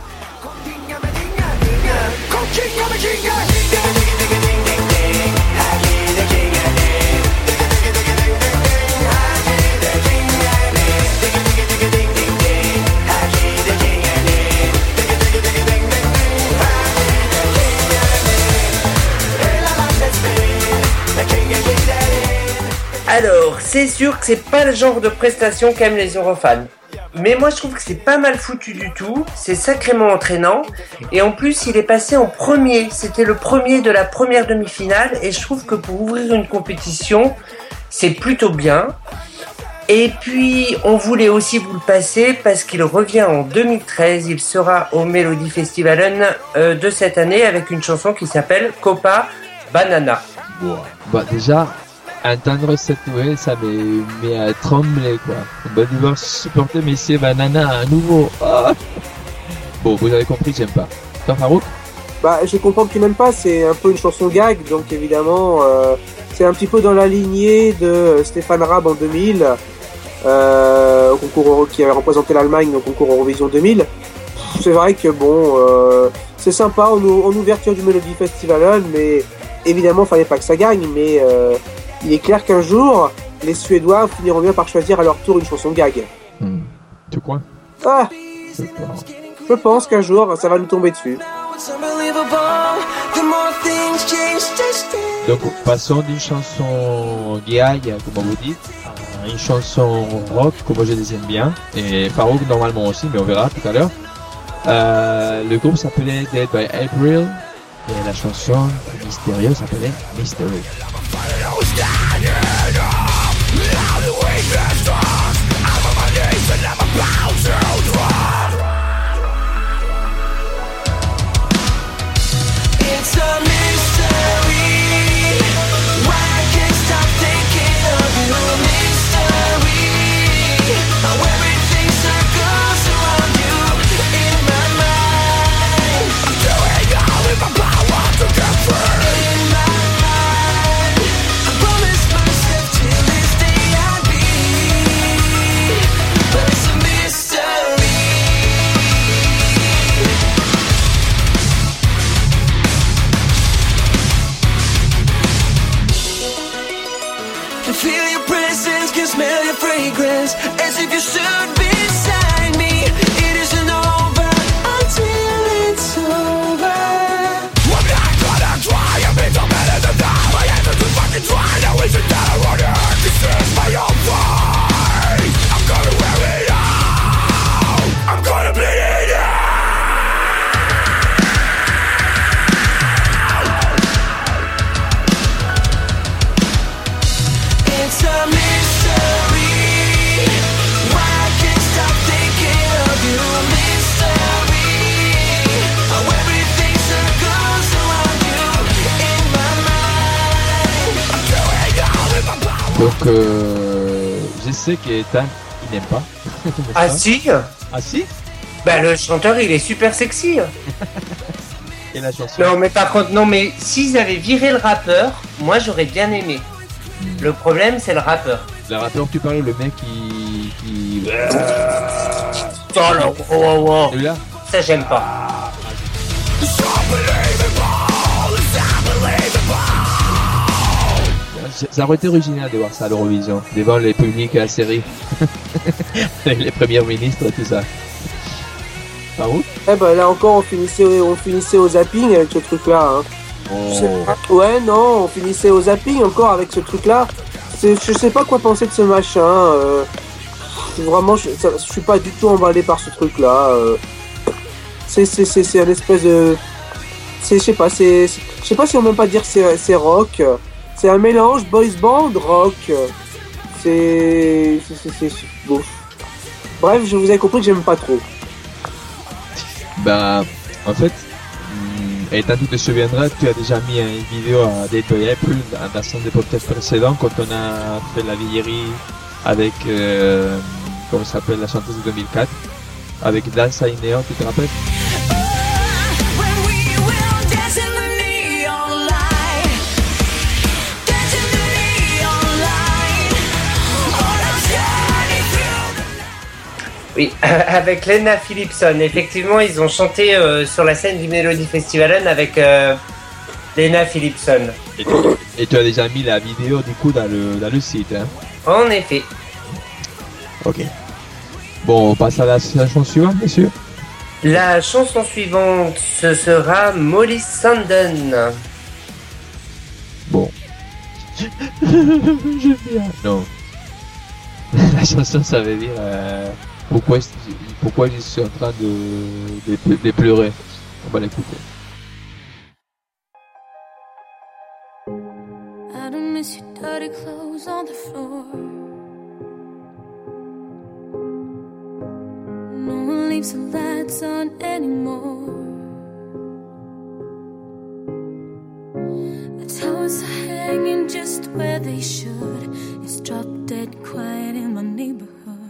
Alors, c'est sûr que c'est pas le genre de prestation qu'aiment les Eurofans. Mais moi je trouve que c'est pas mal foutu du tout, c'est sacrément entraînant, et en plus il est passé en premier, c'était le premier de la première demi-finale, et je trouve que pour ouvrir une compétition, c'est plutôt bien. Et puis on voulait aussi vous le passer parce qu'il revient en deux mille treize, il sera au Melody Festivalen euh, de cette année avec une chanson qui s'appelle Copa Banana. Bah, déjà, entendre cette nouvelle, ça me met à trembler, quoi. On va devoir supporter Messieurs Banana à nouveau. Ah. Bon, vous avez compris, j'aime pas. Toi, Farouk? Bah, je comprends que tu n'aimes pas, c'est un peu une chanson gag, donc évidemment, euh, c'est un petit peu dans la lignée de Stéphane Raab en deux mille, euh, au concours Euro, qui avait représenté l'Allemagne au concours Eurovision deux mille. C'est vrai que bon, euh, c'est sympa en, en ouverture du Melody Festival, mais évidemment, fallait pas que ça gagne, mais euh, il est clair qu'un jour, les Suédois finiront bien par choisir à leur tour une chanson gag. Hmm. Tu crois? Ah, Je sais pas. je pense qu'un jour, ça va nous tomber dessus. It's unbelievable. The more things change, just Donc, passons d'une chanson gag, comme vous dites, à une chanson rock, comme je les aime bien, et Farouk normalement aussi, mais on verra tout à l'heure. Euh, le groupe s'appelait Dead by April, et la chanson mystérieuse s'appelait Mystery. Donc, euh, je sais qu'Ethan, il n'aime pas. Ah si? Ah si? Bah le chanteur il est super sexy. Et la chanson? Non mais par contre, non mais s'ils avaient viré le rappeur, moi j'aurais bien aimé. Le problème c'est le rappeur. Le rappeur, tu parles, le mec qui... qui... Oh là, oh, oh, oh. Celui-là? Ça j'aime pas. Ça aurait été original de voir ça à l'Eurovision, devant les publics à la série. Les premiers ministres, tout ça. Par où? Eh ben là encore, on finissait, on finissait au zapping avec ce truc-là. Hein. Oh. Je sais pas. Ouais, non, on finissait au zapping encore avec ce truc-là. C'est, je sais pas quoi penser de ce machin. Euh, vraiment, je, ça, je suis pas du tout emballé par ce truc-là. Euh, c'est, c'est, c'est, c'est un espèce de, c'est, je sais pas, c'est, c'est, je sais pas si on peut même pas dire c'est, c'est rock. C'est un mélange boys band rock. C'est, c'est, c'est, c'est, c'est bon. Bref, je vous ai compris que j'aime pas trop. Bah, en fait, et tant que tu te souviendras, tu as déjà mis une vidéo à Date by April dans son des podcasts précédents quand on a fait la vieillerie avec, euh, comment ça s'appelle, la chanteuse de deux mille quatre, avec Dance in Neon, tu te rappelles? Oui, avec Lena Philipson. Effectivement, ils ont chanté euh, sur la scène du Melody Festivalen avec euh, Lena Philipson. Et tu, et tu as déjà mis la vidéo du coup dans le, dans le site, hein? En effet. Ok. Bon, on passe à la chanson suivante, monsieur. La chanson suivante, ce sera Molly Sandon. Bon. Je viens. Non. La chanson, ça veut dire euh, pourquoi, pourquoi je suis en train de, de, de pleurer. On va l'écouter. I don't miss your dirty clothes on the floor. No one leaves the lights on anymore. The towers are hanging just where they should. It's drop dead quiet in my neighborhood.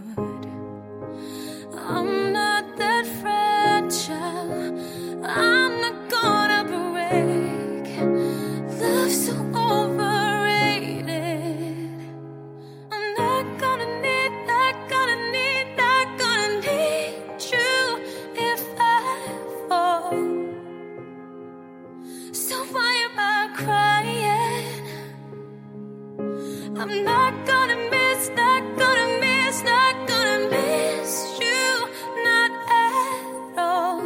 I'm not that fragile. I'm not gonna break. Love's so overrated. I'm not gonna need, not gonna need, not gonna need you if I fall. So why am I crying? I'm not gonna miss, not gonna miss, not gonna miss you, not at all.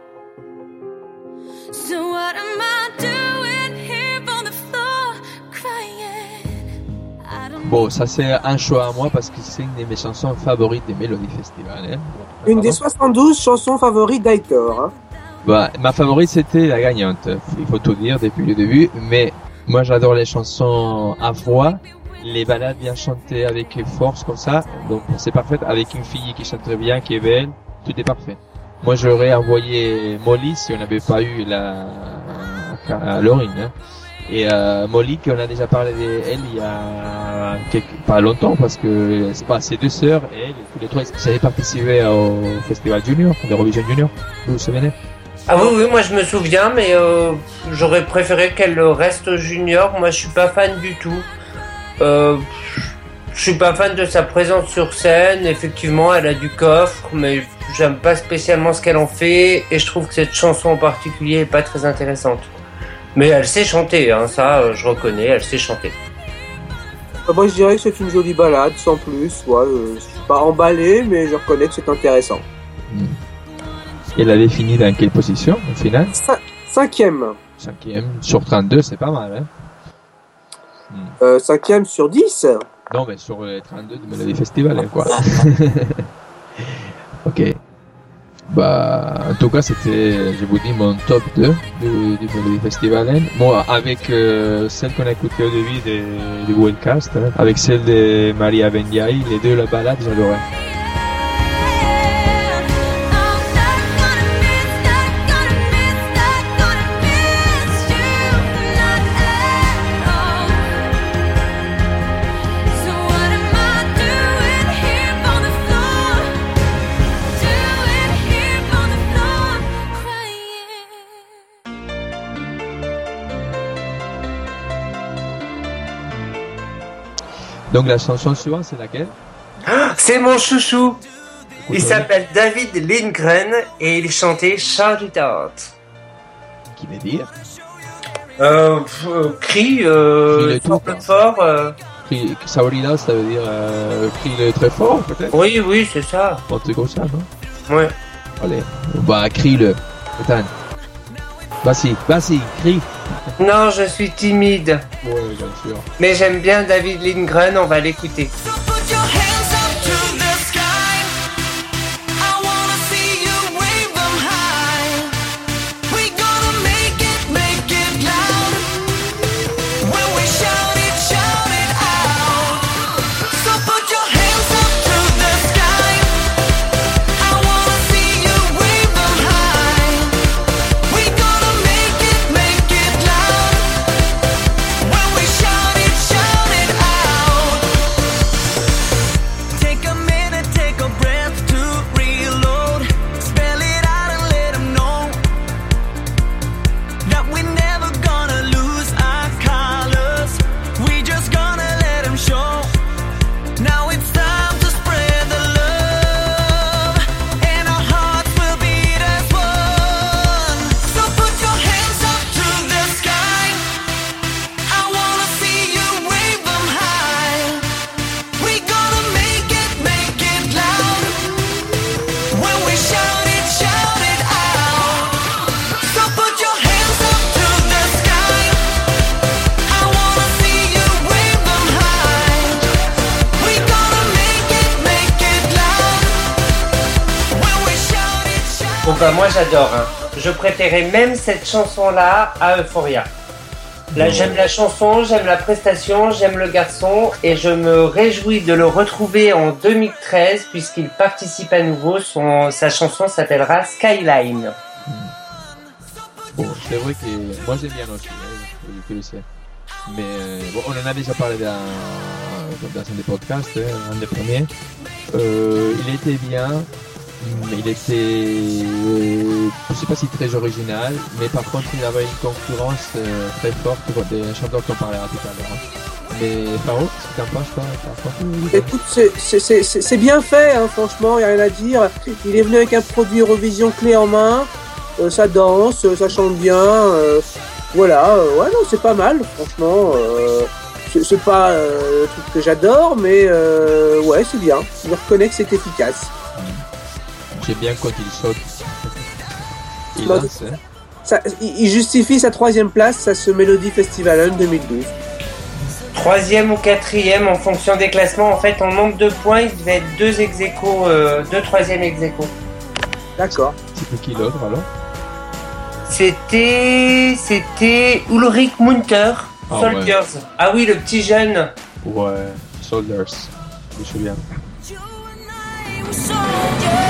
So what am I doing here on the floor crying? I don't Bon, ça c'est un choix à moi parce que c'est une de mes chansons favorites des Melody Festival. Hein. Une des soixante-douze chansons favorites d'Aitor. Hein. Bah, ma favorite c'était la gagnante, il faut tout dire depuis le début, mais moi j'adore les chansons à voix, les ballades bien chantées avec force comme ça, donc c'est parfait, avec une fille qui chante très bien, qui est belle, tout est parfait. Moi j'aurais envoyé Molly si on n'avait pas eu la à Lauren, hein. Et euh, Molly, qu'on a déjà parlé d'elle il y a quelques... pas longtemps parce que c'est pas ses deux sœurs et elle, tous les trois ils avaient participé au festival Junior, l'Eurovision Junior, vous vous souvenez? Ah oui, oui, moi je me souviens, mais euh, j'aurais préféré qu'elle reste junior. Moi je suis pas fan du tout. Euh, je suis pas fan de sa présence sur scène. Effectivement, elle a du coffre, mais j'aime pas spécialement ce qu'elle en fait. Et je trouve que cette chanson en particulier est pas très intéressante. Mais elle sait chanter, hein, ça je reconnais, elle sait chanter. Moi je dirais que c'est une jolie balade, sans plus. Ouais, euh, je suis pas emballé, mais je reconnais que c'est intéressant. Mmh. Elle avait fini dans quelle position au final? Cin- cinquième. Cinquième sur trente-deux, c'est pas mal, hein? Hmm. Euh, cinquième sur dix. Non, mais sur les trente-deux du Melody Festival, hein, quoi. Ok. Bah, en tout cas, c'était, je vous dis, mon top deux du, du Melody Festival. Hein. Moi, avec euh, celle qu'on a écoutée au début de, du Wellcast, hein, avec celle de Maria Bendiaï, les deux, la balade, j'adorais. So Donc la chanson suivante, c'est laquelle? Ah, c'est mon chouchou. Il Écoute-le. s'appelle David Lindgren et il chantait Shout It Out. Qui veut dire? Euh, pff, euh, crie, euh, Crie-le tout, fort, quoi. fort. Euh... Cri- Saurida, ça veut dire euh, crie-le très fort, peut-être? Oui, oui, c'est ça. Un truc comme ça, non? Ouais. Allez, bah crie-le. Attends. Vas-y, vas-y, crie. Non, je suis timide. Ouais, bien sûr. Mais j'aime bien David Lindgren, on va l'écouter. So put your hands up to the sky. I wanna see you wave them high. We gonna make it, make it loud. When we shout it, shout it out. So put your hands up to the sky. I wanna see you wave them high. We gonna make it, make it loud. When we shout it, shout it out. Take a minute, take a breath to reload. Spell it out and let 'em know that we're never gonna lose our colors. We just gonna let 'em show. Now it's time to spread the love, and our hearts will beat as one. So put your hands up to the sky. I wanna see you wave them high. We gonna make it, make it loud. When we shout it, shout it out. So put your hands up to the sky. I wanna see you wave them high. We gonna make it, make it loud. When we shout it, shout Bon bah moi j'adore. Hein. Je préférais même cette chanson-là à Euphoria. Là Ouais. j'aime la chanson, j'aime la prestation, j'aime le garçon et je me réjouis de le retrouver en deux mille treize puisqu'il participe à nouveau. Son, sa chanson s'appellera Skyline. Bon, c'est vrai que moi j'aime bien aussi, hein, je le sais. Mais euh, bon, on en a déjà parlé dans, dans un des podcasts, hein, un des premiers. Euh, il était bien, mais il était, euh, je sais pas si très original, mais par contre il avait une concurrence euh, très forte pour des chanteurs qu'on parlera tout à l'heure. Hein. Mais Faro, qu'est-ce que t'en penses toi par contre, euh, Écoute, c'est- c'est- c'est c'est- c'est bien fait, hein, franchement, il n'y a rien à dire. Il est venu avec un produit Eurovision clé en main, euh, ça danse, euh, ça chante bien, euh, voilà, euh, ouais, non, c'est pas mal, franchement. Euh, c'est c'est pas euh, le truc que j'adore, mais euh, ouais, c'est bien. Je reconnais que c'est efficace. j'aime bien quand il saute. Il Bah, lance, hein. Ça, il il justifie sa troisième place à ce Melody Festival deux mille douze. Troisième ou quatrième en fonction des classements. En fait, en nombre de points, il devait être deux ex aequo, euh, deux troisième ex aequo. D'accord. C'était qui l'autre alors? C'était, c'était Ulrich Munter, Ah Soldiers. Ah oui, le petit jeune. Ouais, Soldiers, je me souviens. You and I were soldiers.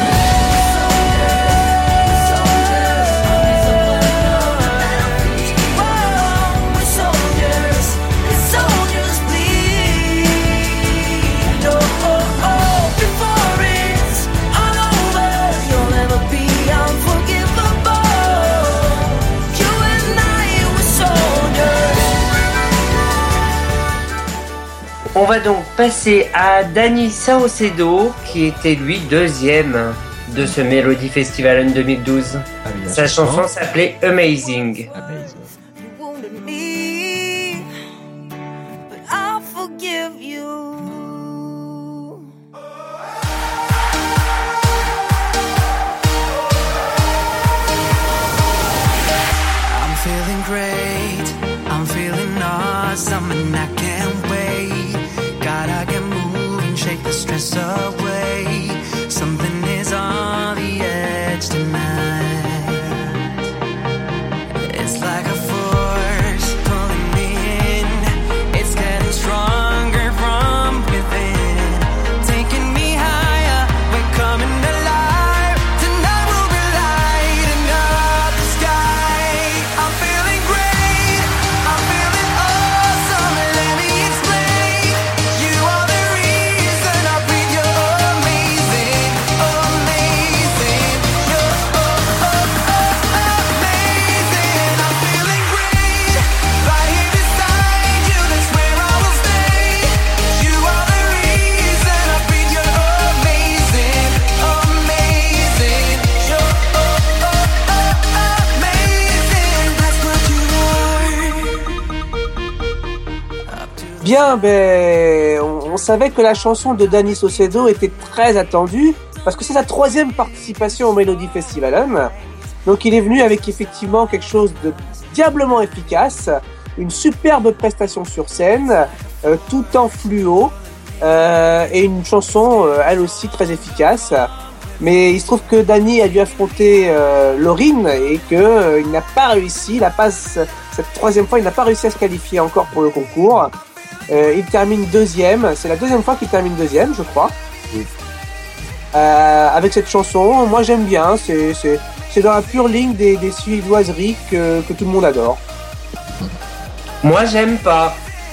Whoa, we're soldiers. Soldiers bleed. Oh, oh, oh. Before it's all over, you'll never be unforgivable. You and I were soldiers. On va donc passer à Dani Saucedo, qui était lui deuxième de ce Melody Festival deux mille douze. Ah, oui, la Sa chanson s'appelait Amazing. Amazing. You wounded me, but I'll forgive you. I'm feeling great, I'm feeling awesome, and I can't wait. Gotta get moving, shake the stress away. Something is on the edge tonight. It's like a force pulling me in. It's getting stronger from within, taking me higher. We're coming alive. Tonight we'll be lighting up the sky. I'm feeling great. I'm feeling awesome. Let me Bien, ben, on, on savait que la chanson de Dani Saucedo était très attendue parce que c'est sa troisième participation au Melody Festivalen. Donc il est venu avec effectivement quelque chose de diablement efficace, une superbe prestation sur scène, euh, tout en fluo, euh, et une chanson euh, elle aussi très efficace. Mais il se trouve que Dani a dû affronter euh, Lauryn et que euh, il n'a pas réussi, il a pas cette troisième fois, il n'a pas réussi à se qualifier encore pour le concours. Euh, il termine deuxième, c'est la deuxième fois qu'il termine deuxième, je crois. Oui. Euh, avec cette chanson, moi j'aime bien, c'est, c'est, c'est dans la pure ligne des, des suédoiseries que, que tout le monde adore. Moi j'aime pas.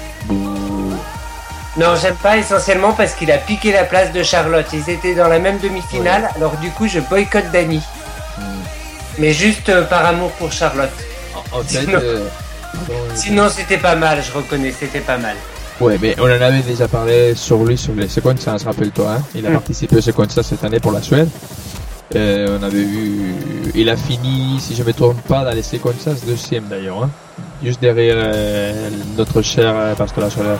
Non, j'aime pas essentiellement parce qu'il a piqué la place de Charlotte. Ils étaient dans la même demi-finale, ouais. Alors du coup je boycotte Dani. Mm. Mais juste euh, par amour pour Charlotte. En, en fait, sinon, euh, sinon c'était pas mal, je reconnais, c'était pas mal. Ouais, mais on en avait déjà parlé sur lui, sur les Sequenzas, rappelle-toi, hein. Il a mm. participé aux Sequenzas cette année pour la Suède. Euh, on avait vu, il a fini, si je me trompe pas, dans les Sequenzas deuxième d'ailleurs, hein. Juste derrière euh, notre cher euh, Pastora Soler.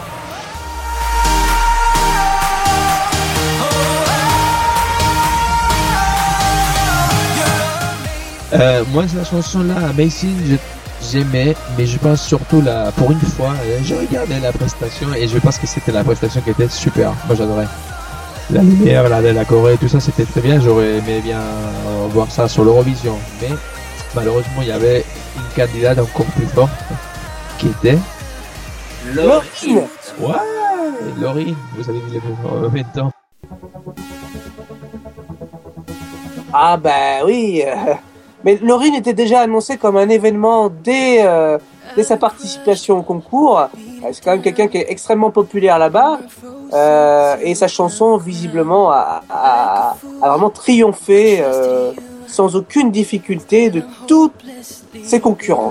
Euh, moi, la chanson là, Amazing, je, j'aimais, mais je pense surtout là, pour une fois, euh, j'ai regardé la prestation et je pense que c'était la prestation qui était super. Moi, j'adorais. La lumière, la, la Corée, tout ça, c'était très bien. J'aurais aimé bien euh, voir ça sur l'Eurovision. Mais malheureusement, il y avait une candidate encore plus forte qui était Lauryn. Ouais, Lauryn, vous avez vu les en même temps. Ah bah oui. Euh... Mais Lauryn était déjà annoncé comme un événement dès, euh, dès sa participation au concours. C'est quand même quelqu'un qui est extrêmement populaire là-bas. Euh, et sa chanson, visiblement, a, a, a vraiment triomphé euh, sans aucune difficulté de toutes ses concurrentes.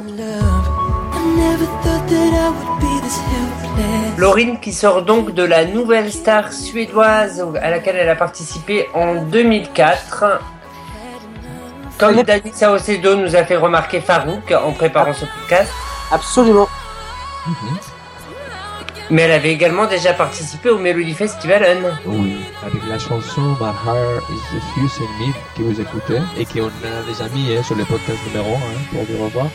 Lauryn qui sort donc de la nouvelle star suédoise à laquelle elle a participé en deux mille quatre. Comme Dani Saucedo nous a fait remarquer Farouk en préparant ce podcast. Absolument. Mm-hmm. Mais elle avait également déjà participé au Melody Festivalen. Oui, avec la chanson My Heart is Refusing Me que vous écoutez et qu'on a déjà mis hein, sur le podcast numéro un hein, pour vous revoir.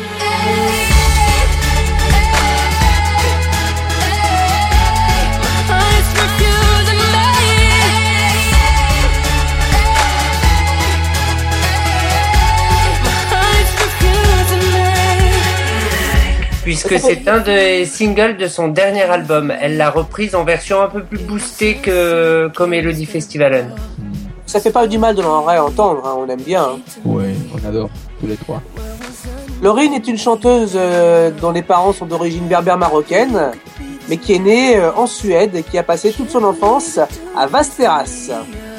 Puisque c'est un des singles de son dernier album. Elle l'a reprise en version un peu plus boostée que qu'au Melody Festivalen. Ça fait pas du mal de l'en réentendre, hein, on aime bien. Hein. Oui, on adore, tous les trois. Lauryn est une chanteuse euh, dont les parents sont d'origine berbère marocaine, mais qui est née euh, en Suède et qui a passé toute son enfance à Västerås.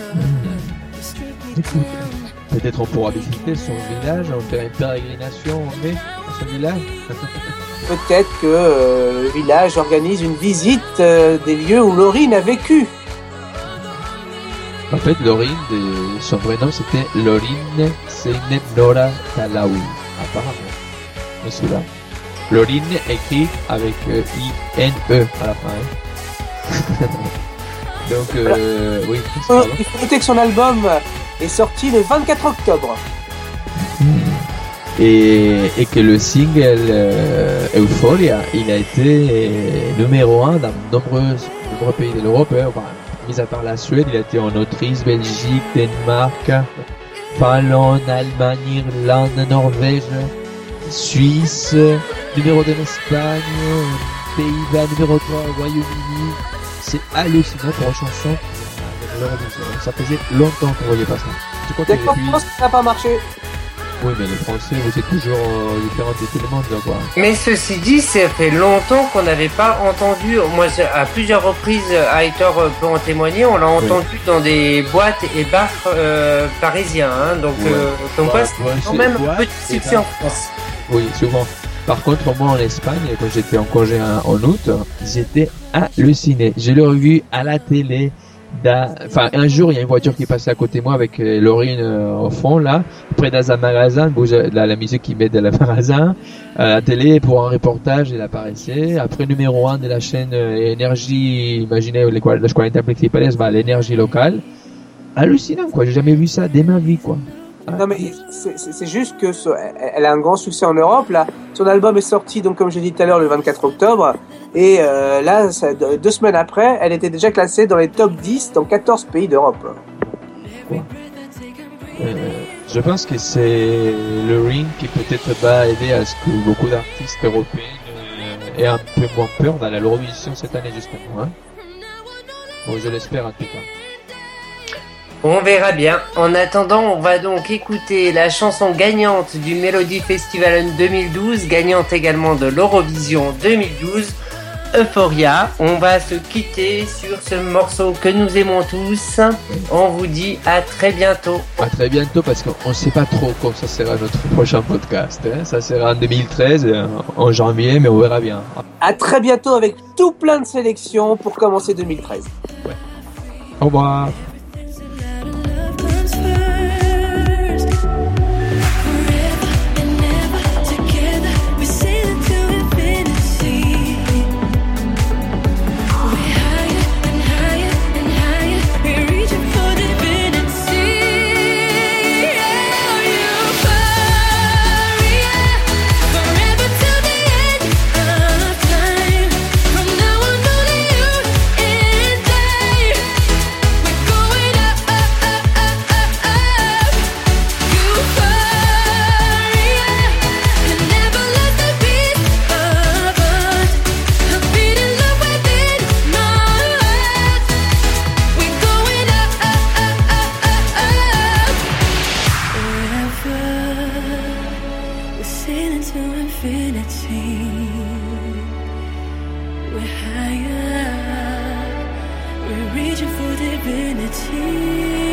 Mmh. Peut-être on pourra visiter son village, on faire une pérégrination en mai à son village. Peut-être que euh, le village organise une visite euh, des lieux où Lauryn a vécu. En fait, Lauryn, de... son vrai nom c'était Lauryn Seinet Nora Talawi, apparemment. Mais c'est là. Lauryn écrit avec euh, I N E à la fin. Hein. Donc, euh, oui. Euh, il faut noter que son album est sorti le vingt-quatre octobre. Mmh. Et, et que le single euh, Euphoria, il a été numéro un dans de nombreux, nombreux pays de l'Europe. Hein. Enfin, mis à part la Suède, il a été en Autriche, Belgique, Danemark, Finlande, Allemagne, Irlande, Norvège, Suisse, numéro deux en Espagne, Pays-Bas, numéro trois au Royaume-Uni. C'est hallucinant pour une chanson. Ça faisait longtemps qu'on voyait pas ça. Tu crois que depuis... ça n'a pas marché. Oui, mais les Français, vous êtes toujours euh, différents de tout le monde, quoi. Mais ceci dit, ça fait longtemps qu'on n'avait pas entendu, moi à plusieurs reprises, Aitor peut en témoigner, on l'a entendu oui. dans des boîtes et bars euh, parisiens, hein, donc ouais. euh, comme quoi c'est ouais, quand même un petit succès en France. Oui, souvent. Par contre, moi en Espagne, quand j'étais en congé en août, j'étais halluciné. Je l'ai revu à la télé, dans- enfin, un jour, il y a une voiture qui passait à côté de moi avec euh, Laurine euh, au fond, là, près dans un magasin, bouge, la, la musique qui met dans le magasin, à la télé pour un reportage, il apparaissait. Après, numéro un de la chaîne euh, Énergie, imaginez les cuarenta principales, bah, l'énergie locale. Hallucinant, quoi. J'ai jamais vu ça dès ma vie, quoi. Non mais c'est- c'est c'est juste que ce- elle elle a un grand succès en Europe là. Son album est sorti donc comme j'ai dit tout à l'heure le vingt-quatre octobre et euh, là ça- deux deux semaines après elle était déjà classée dans les top dix dans quatorze pays d'Europe. Euh, je pense que c'est le ring qui peut-être va aider à ce que beaucoup d'artistes européens euh, aient un peu moins peur dans la l'Eurovision cette année justement. Hein. Bon, je l'espère en tout cas. On verra bien. En attendant, on va donc écouter la chanson gagnante du Melody Festival deux mille douze, gagnante également de l'Eurovision deux mille douze, Euphoria. On va se quitter sur ce morceau que nous aimons tous. On vous dit à très bientôt. À très bientôt parce qu'on ne sait pas trop quand ça sera notre prochain podcast. Hein. Ça sera en deux mille treize, euh, en janvier, mais on verra bien. À très bientôt avec tout plein de sélections pour commencer deux mille treize. Au revoir. We're reaching for divinity.